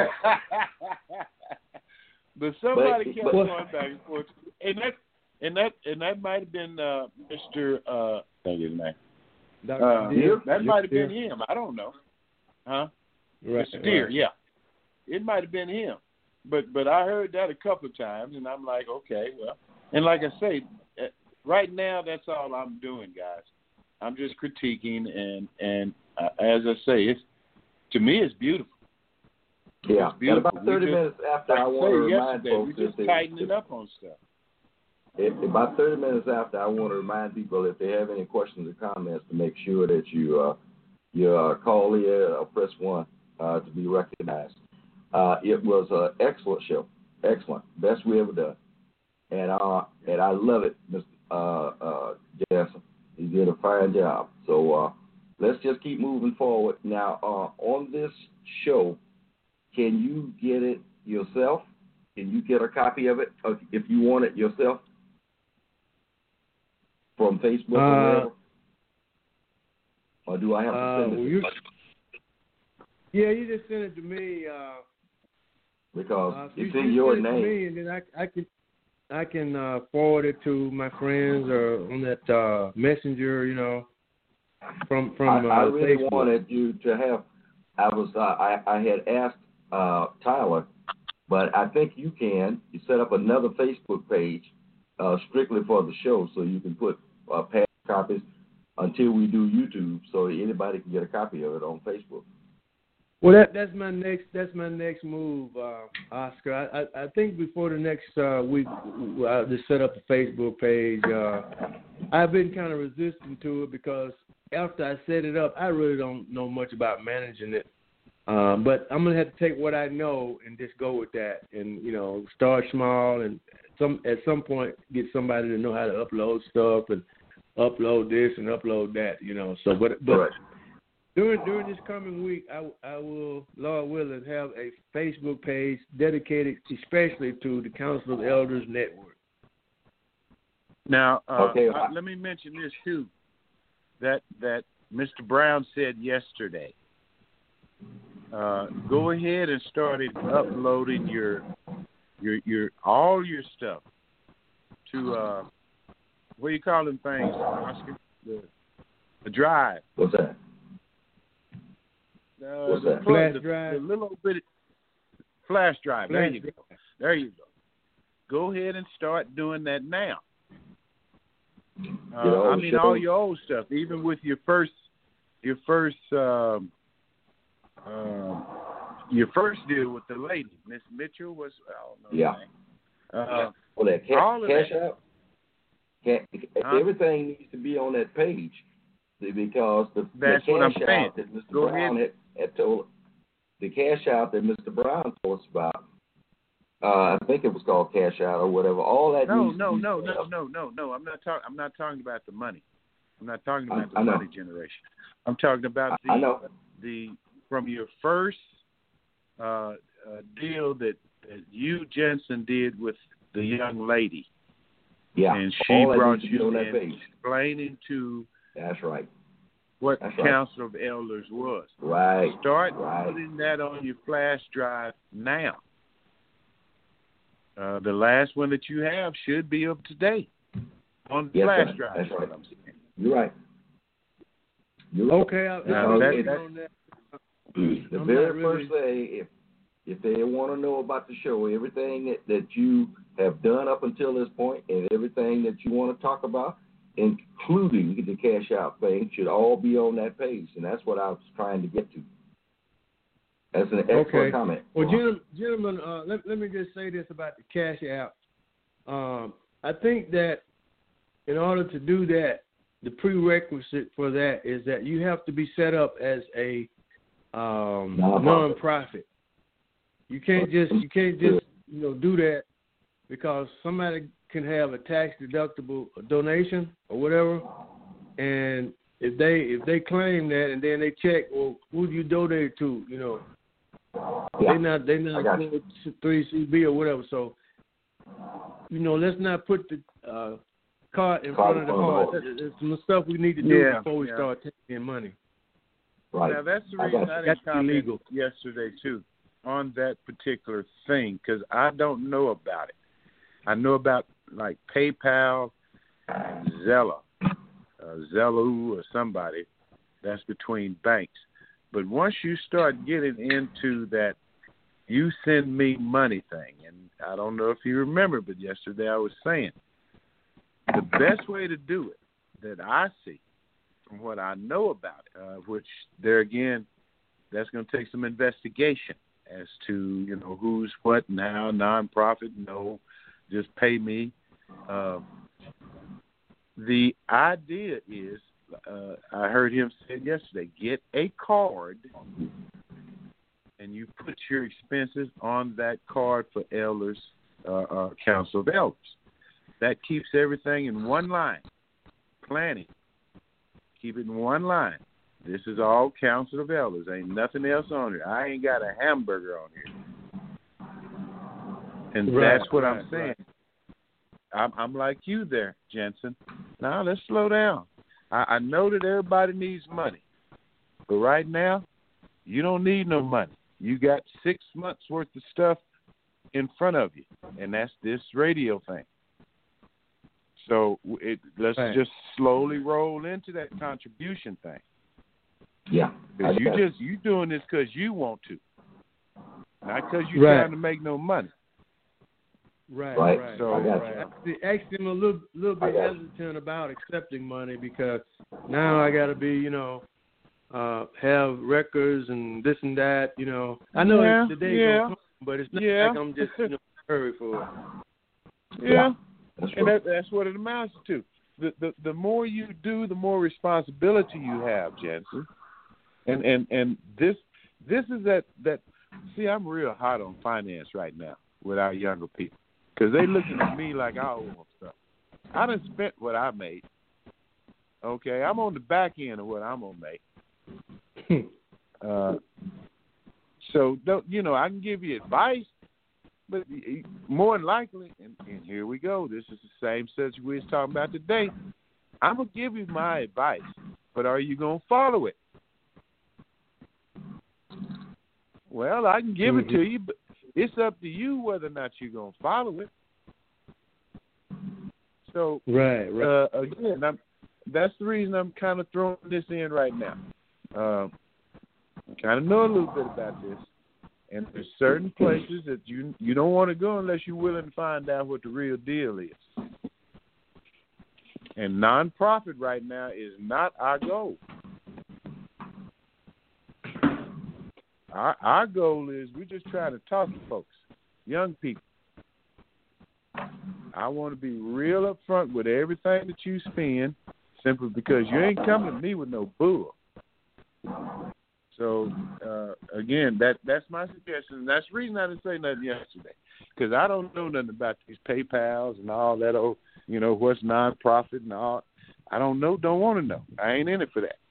But somebody but, kept but, going back and forth, and that and that and that might have been uh, Mister Uh, I think his name. Uh, Deere? that might have been Deere? him. I don't know, huh? Right, Mister Deere, right. yeah. It might have been him, but but I heard that a couple of times, and I'm like, okay, well, and like I say, right now that's all I'm doing, guys. I'm just critiquing, and and uh, as I say, it's to me it's beautiful. yeah, it's beautiful. And about thirty we just, minutes after, like I want to remind yesterday, folks we just if they, tightening if, up on stuff. if, about thirty minutes after, I want to remind people if they have any questions or comments to make sure that you uh, you uh, call here or press one uh, to be recognized. Uh, it was an excellent show, excellent, best we ever done, and uh, and I love it, Mister Uh, uh, Jansen. You did a fine job. So uh, let's just keep moving forward. Now, uh, on this show, can you get it yourself? Can you get a copy of it uh, if you want it yourself from Facebook Uh, or whatever? Or do I have to Uh, send it well, to you, you? yeah, you just send it to me. Uh, Because uh, it's you, in you your send it name. to me, and then I, I can I can uh, forward it to my friends or on that uh, messenger, you know, from from. I, I uh, really Facebook. wanted you to have. I was. Uh, I I had asked uh, Tyler, but I think you can. You set up another Facebook page uh, strictly for the show, so you can put uh, past copies until we do YouTube, so anybody can get a copy of it on Facebook. Well, that that's my next that's my next move, uh, Oscar. I, I I think before the next uh, week, I'll just set up a Facebook page. Uh, I've been kind of resistant to it because after I set it up, I really don't know much about managing it. Um, but I'm gonna have to take what I know and just go with that, and you know, start small, and some at some point get somebody to know how to upload stuff and upload this and upload that. You know, so but but. Right. During during this coming week, I, I will, Lord willing, have a Facebook page dedicated especially to the Council of Elders Network. Now, uh, Okay. uh, let me mention this too, that that Mister Brown said yesterday. Uh, go ahead and start uploading your your your all your stuff to uh, what do you call them things, Oscar? The, the drive. What's that? Uh, What's the that? plug- Flash the, drive. The little bit flash drive. Flash there you go. There you go. Go ahead and start doing that now. Uh, You know, I mean, show- all your old stuff, even with your first, your first, um, uh, your first deal with the lady, Miss Mitchell was. I don't know Yeah. her name. Uh, Well, that cash, all of cash that. out. Can, Huh? Everything needs to be on that page because the, That's the what I'm cash saying. out that Mister Go Brown ahead. had, had told the cash out that Mister Brown told us about. Uh, I think it was called cash out or whatever. All that No, needs no, to be no, set no, up. no, no, no. I'm not talking. I'm not talking about the money. I'm not talking I- about the I know. money generation. I'm talking about the I know. the from your first uh, uh, deal that, that you Jensen did with the young lady. Yeah, And she all that brought needs to be you on that in page. explaining to That's right. what That's the right. Council of Elders was. Right. Start right. putting that on your flash drive now. Uh, the last one that you have should be up to date on the Yes, flash sir. drive. That's That's right. what I'm saying. You're right. You're right. Okay, I, Now, I'll that- get that- on that. The I'm very not really- first thing, if if they want to know about the show, everything that, that you have done up until this point, and everything that you want to talk about, including the cash out thing, should all be on that page, and that's what I was trying to get to. That's an excellent Okay. comment. Well, gentlemen, gentlemen uh, let, let me just say this about the cash app. Um, I think that in order to do that, the prerequisite for that is that you have to be set up as a um, Nonprofit. nonprofit. You can't just you can't just you know do that because somebody can have a tax deductible donation or whatever, and if they if they claim that and then they check, well, who do you donate to? You know, Yeah. they not they I not got you. three C B or whatever. So, you know, let's not put the uh, cart in Cart front in of the front of the horse. horse. There's some stuff we need to do Yeah, before we yeah. start taking in money. Right. Now, that's the I reason got I, you. didn't That's comment illegal. yesterday, too, on that particular thing, because I don't know about it. I know about, like, PayPal and Zella, uh, Zellu or somebody. That's between banks. But once you start getting into that you send me money thing, and I don't know if you remember, but yesterday I was saying the best way to do it that I see from what I know about it, uh, which there again, that's going to take some investigation as to, you know, who's what and how, nonprofit, no, just pay me. Uh, the idea is, uh, I heard him say yesterday, get a card and you put your expenses on that card for elders, uh, uh, Council of Elders. That keeps everything in one line. Planning. Keep it in one line. This is all Council of Elders. Ain't nothing else on here. I ain't got a hamburger on here. And Right, that's what right, I'm saying. right. I'm, I'm like you there, Jensen. Now, let's slow down. I, I know that everybody needs money. But right now, you don't need no money. You got six months worth of stuff in front of you, and that's this radio thing. So it, let's Right. just slowly roll into that contribution thing. Yeah. Because I you got just you doing this because you want to, not because you're Right. trying to make no money. Right, Right. right. So- I got right. you. Actually, actually, I'm a little, little I bit got you. hesitant about accepting money because now I got to be, you know, uh, have records and this and that. You know, I know Yeah, it's the day yeah, gonna come, but it's not yeah. like I'm just you know, in a hurry for it. Yeah, That's and right. that, that's what it amounts to. The, the the more you do, the more responsibility you have, Jensen. And and and this this is that that. See, I'm real hot on finance right now with our younger people because they looking at me like I owe them stuff. I done spent what I made. Okay, I'm on the back end of what I'm gonna make. uh, so don't you know? I can give you advice, but more than likely, and, and here we go. This is the same subject we was talking about today. I'm gonna give you my advice, but are you gonna follow it? Well, I can give Mm-hmm. it to you, but it's up to you whether or not you're gonna follow it. So, Right, right. uh, again, I'm, that's the reason I'm kind of throwing this in right now. Um, I kind of know a little bit about this, and there's certain places that you you don't want to go unless you're willing to find out what the real deal is. And nonprofit right now is not our goal. Our our goal is we're just trying to talk to folks, young people. I want to be real upfront with everything that you spend, simply because you ain't coming to me with no bull. So uh, again, that that's my suggestion. That's the reason I didn't say nothing yesterday, because I don't know nothing about these PayPals and all that old, you know, what's nonprofit and all. I don't know. Don't want to know. I ain't in it for that.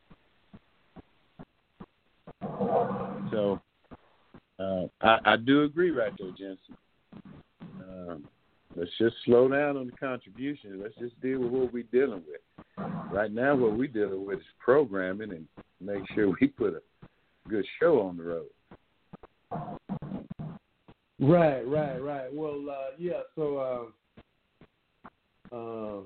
So uh, I, I do agree right there, Jensen. Um, let's just slow down on the contributions. Let's just deal with what we're dealing with. Right now, what we dealing with is programming and make sure we put a good show on the road. Right, right, right. Well, uh, yeah. So, uh, uh,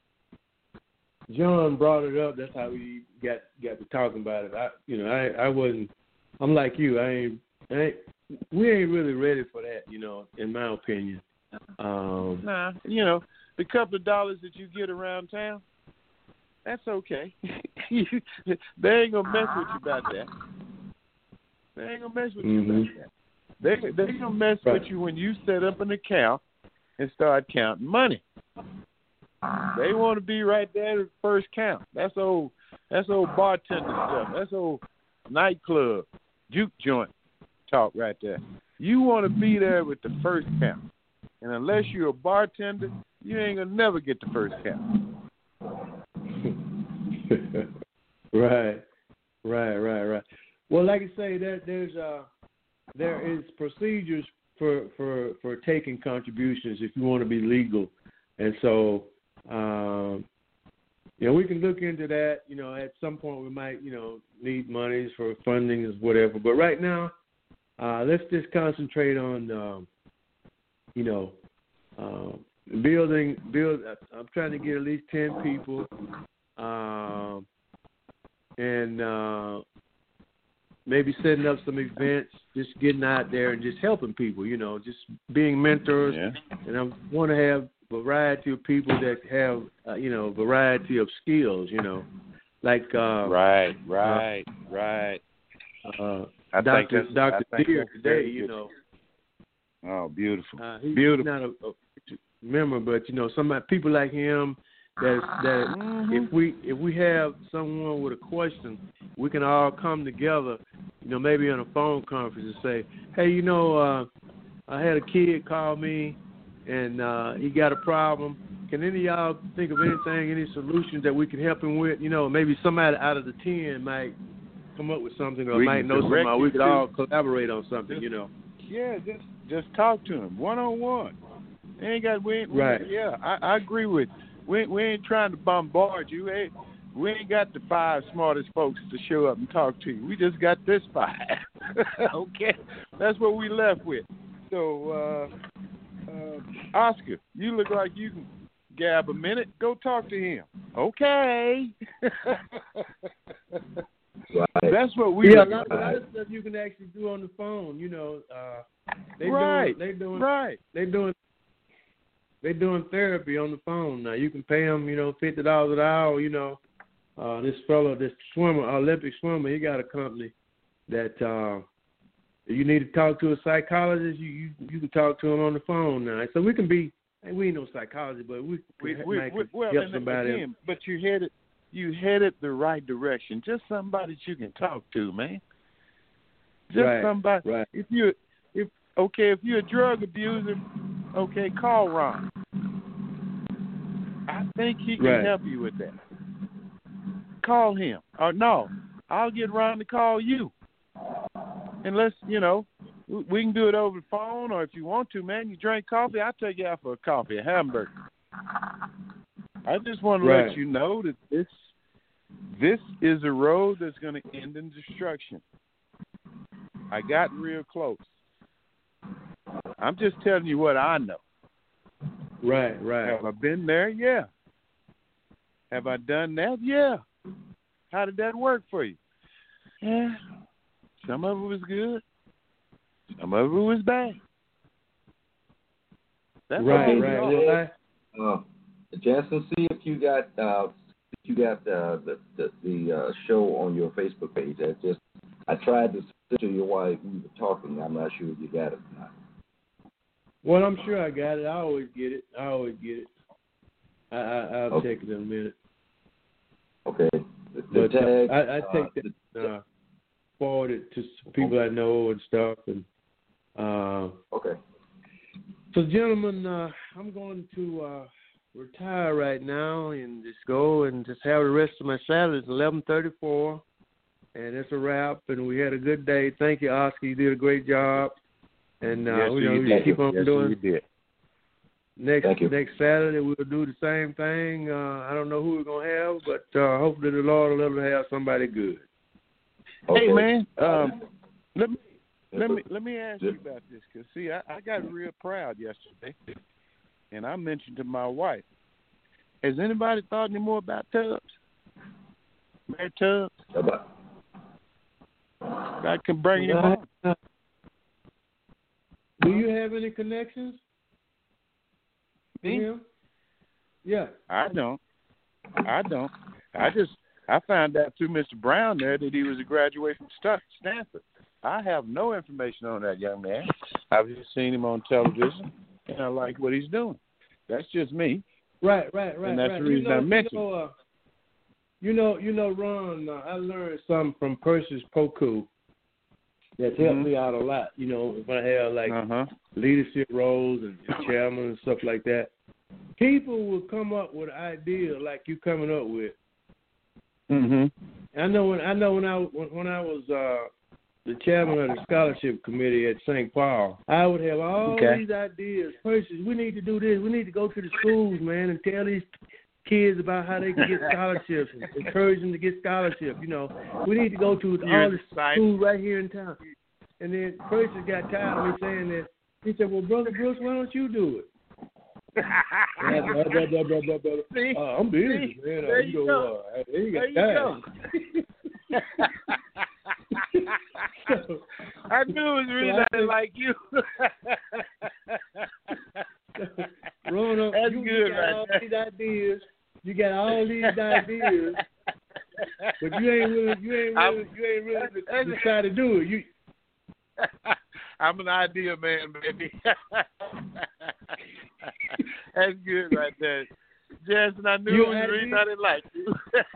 John brought it up. That's how we got got to talking about it. I, you know, I, I wasn't. I'm like you. I ain't. I ain't we ain't really ready for that. You know, in my opinion. Um, nah, you know, the couple of dollars that you get around town, that's okay. They ain't gonna mess with you about that. They ain't gonna mess with you mm-hmm. about that. They they gonna mess right. with you when you set up an account and start counting money. They want to be right there at the first count. That's old. That's old bartender stuff. That's old nightclub, juke joint talk right there. You want to be there with the first count, and unless you're a bartender, you ain't gonna never get the first count. right, right, right, right. Well, like I say, there, there's uh, there is procedures for, for, for taking contributions if you want to be legal, and so um, you know we can look into that. You know, at some point we might you know need monies for funding or whatever. But right now, uh, let's just concentrate on um, you know uh, building build. I'm trying to get at least ten people, um, and uh, maybe setting up some events, just getting out there and just helping people, you know, just being mentors. Yeah. And I want to have a variety of people that have, uh, you know, variety of skills, you know, like uh, right, right, uh, right. Uh, I Doctor think that's, Doctor I think Deere that's today, very you good. know. Oh, beautiful, Uh, he's beautiful. not a, a member, but you know, some people like him. That that mm-hmm. if we if we have someone with a question, we can all come together, you know, maybe on a phone conference and say, hey, you know, uh, I had a kid call me and uh, he got a problem. Can any of y'all think of anything, any solutions that we can help him with? You know, maybe somebody out of the ten might come up with something, or we might know something, or we could to, all collaborate on something. just, You know. Yeah, just just talk to him one on one. Ain't got we, we right. Yeah, I, I agree with. We we ain't trying to bombard you. Hey, we ain't got the five smartest folks to show up and talk to you. We just got this five. Okay, that's what we left with. So, uh, uh, Oscar, you look like you can gab a minute. Go talk to him. Okay. Right. That's what we. Yeah, a lot, a lot of stuff you can actually do on the phone. You know, uh, they right. doing they doing right. They doing. They're doing therapy on the phone now. You can pay them, you know, fifty dollars an hour. You know, uh, this fellow, this swimmer, Olympic swimmer, he got a company that uh, you need to talk to a psychologist. You, you you can talk to him on the phone now. So we can be. We ain't no psychologist, but we we, can we, we, we, well, help and somebody. Again, but you headed you headed the right direction. Just somebody that you can talk to, man. Just right, somebody. Right. If you if okay, if you're a drug abuser. Okay, call Ron. I think he can right. help you with that. Call him. Or no, I'll get Ron to call you. And let's, you know, we can do it over the phone, or if you want to, man, you drink coffee, I'll take you out for a coffee, a hamburger. I just want to right. let you know that this this is a road that's going to end in destruction. I got real close. I'm just telling you what I know. Right, right. Have I been there? Yeah. Have I done that? Yeah. How did that work for you? Yeah. Some of it was good. Some of it was bad. That's right, all right. Well, uh, Jansen, see if you got uh, if you got uh, the the, the uh, show on your Facebook page. I just I tried to send to you while we were talking. I'm not sure if you got it or not. Well, I'm sure I got it. I always get it. I always get it. I, I, I'll okay. check it in a minute. Okay. The, the but tag, uh, I, I take uh, that, uh, forward it to some people I know and stuff. And uh, okay. So, gentlemen, uh, I'm going to uh, retire right now and just go and just have the rest of my Saturday. It's eleven thirty-four, and it's a wrap. And we had a good day. Thank you, Oscar. You did a great job. And uh, yes, you know, you we did. keep on yes, doing. You did. next Thank you. next Saturday we'll do the same thing. Uh, I don't know who we're gonna have, but uh, hopefully the Lord will let us have somebody good. Okay. Hey man, um, let me let me let me ask you about this, because see, I, I got real proud yesterday, and I mentioned to my wife, has anybody thought any more about Tubbs? Mayor Tubbs? About I can bring him on. Do you have any connections? Me? Him? Yeah. I don't. I don't. I just I found out through Mister Brown there that he was a graduate from St- Stanford. I have no information on that young man. I've just seen him on television, and I like what he's doing. That's just me. Right, right, right. And that's right. the reason you know, I mentioned you know, uh, you know, you know, Ron, uh, I learned something from Persis Poku that's helped Mhm. me out a lot. You know, if I have like Uh-huh. leadership roles and, and chairman and stuff like that, people will come up with ideas like you coming up with. Mhm. I know when I know when I when, when I was uh, the chairman of the scholarship committee at Saint Paul, I would have all Okay. these ideas. Persis, we need to do this. We need to go to the schools, man, and tell these kids about how they can get scholarships and encourage them to get scholarships. You know, we need to go to You're all the excited. schools right here in town. And then Persis got tired of me saying that. He said, well, Brother Brooks, why don't you do it? And I said, blah, blah, blah, blah, blah. See? Uh, I'm busy, See? man. Uh, There you you know, go. uh, I ain't There got you time. So, I knew it was the reason so I I didn't think- like you. Roanoke, That's you, good you got right all there. these ideas. You got all these ideas, but you ain't really, you ain't really, you ain't really That's- decide to do it. You, I'm an idea man, baby. That's good right there. Jansen, I knew You it was the reason I didn't like you.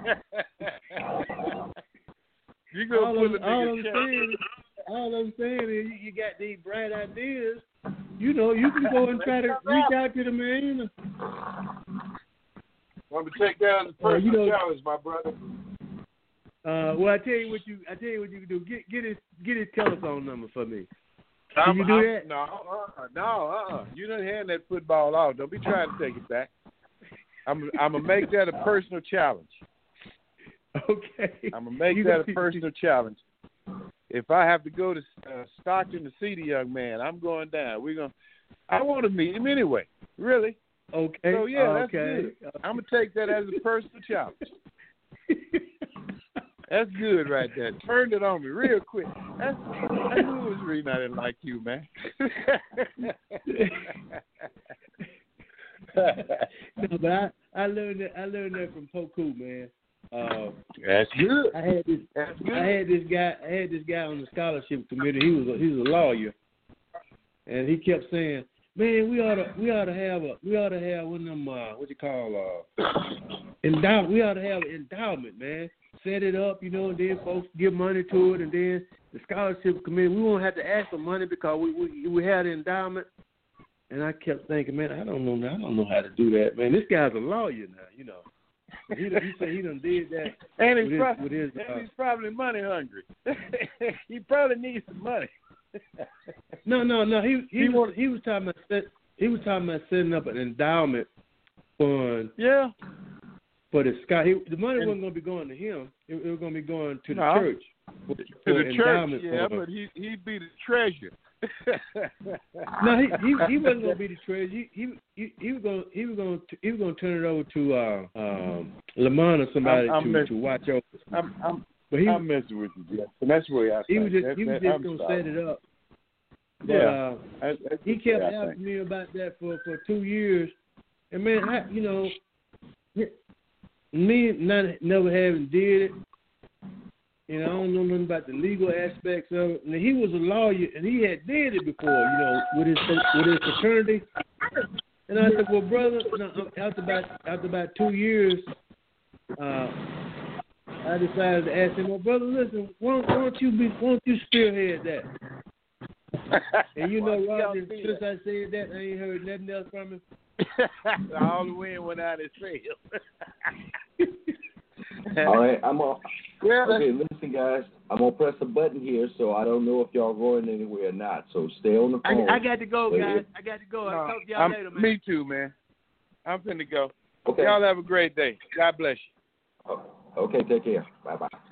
You go all, pull I'm, a all, I'm nigga saying, all I'm saying is you, you got these bright ideas. You know, you can go and try to reach out to the man. Want to take down the Uh, you personal know- challenge, my brother? Uh, well, I tell you what you, I tell you what you can do. Get get his get his telephone number for me. I'm, you do I'm, that? No, uh-uh, no, uh-uh. You done hand that football off. Don't be trying to take it back. I'm, I'm gonna make that a personal challenge. Okay. I'm gonna make You that a gonna- personal challenge. If I have to go to uh, Stockton to see the young man, I'm going down. We're gonna. I want to meet him anyway. Really. Okay. So yeah, that's okay. good. I'm gonna take that as a personal challenge. That's good right there. Turned it on me real quick. That's, I knew it was the reason I didn't like you, man. No, but I, I learned that I learned that from Poku, man. Uh, That's good. I had this That's good. I had this guy I had this guy on the scholarship committee. He was a, he was a lawyer, and he kept saying, "Man, we ought to we ought to have a we ought to have one of them uh, what you call uh endow we ought to have an endowment, man. Set it up, you know, and then folks give money to it, and then the scholarship committee we won't have to ask for money because we we we had an endowment." And I kept thinking, man, I don't know, I don't know how to do that, man. This guy's a lawyer now, you know. He, he said he done did that. And he's, with his, probably, with his, and uh, he's probably money hungry. He probably needs some money. no, no, no. He he, He was want- he was talking about set, he was talking about setting up an endowment fund Yeah. for the sky. He, the money And- wasn't going to be going to him. It, it was going to be going to the No. church. For, To for the church, endowment yeah, fund. but he, he'd be the treasurer. No, he he, he wasn't going to be the treasurer. He he he, he was going he was going to he was going to turn it over to uh, um, Lamont or somebody I'm- I'm to, mess- to watch over. I'm, I'm, But he I'm messing with you, Jeff. And that's the way I he think. was just That- he was that- just I'm going to sorry. set it up. But, Yeah. uh, That's- that's he the way kept I asking think. me about that for, for two years, and man, I, you know, me not never having did it, you know, I don't know nothing about the legal aspects of it. And he was a lawyer, and he had did it before, you know, with his with his fraternity. And I said, well, brother, no, after about after about two years, uh, I decided to ask him, well, brother, listen, why don't, why don't you be, why don't you spearhead that? And you know, Roger, since I said that, I ain't heard nothing else from him. All the wind went out his sail. All right, I'm on. Yeah, Okay, listen, guys. I'm gonna press a button here, so I don't know if y'all going anywhere or not. So stay on the phone. I, I got to go, guys. I got to go. I'll talk to y'all I'm, later, man. Me too, man. I'm finna go. Okay. Y'all have a great day. God bless you. Okay, take care. Bye bye.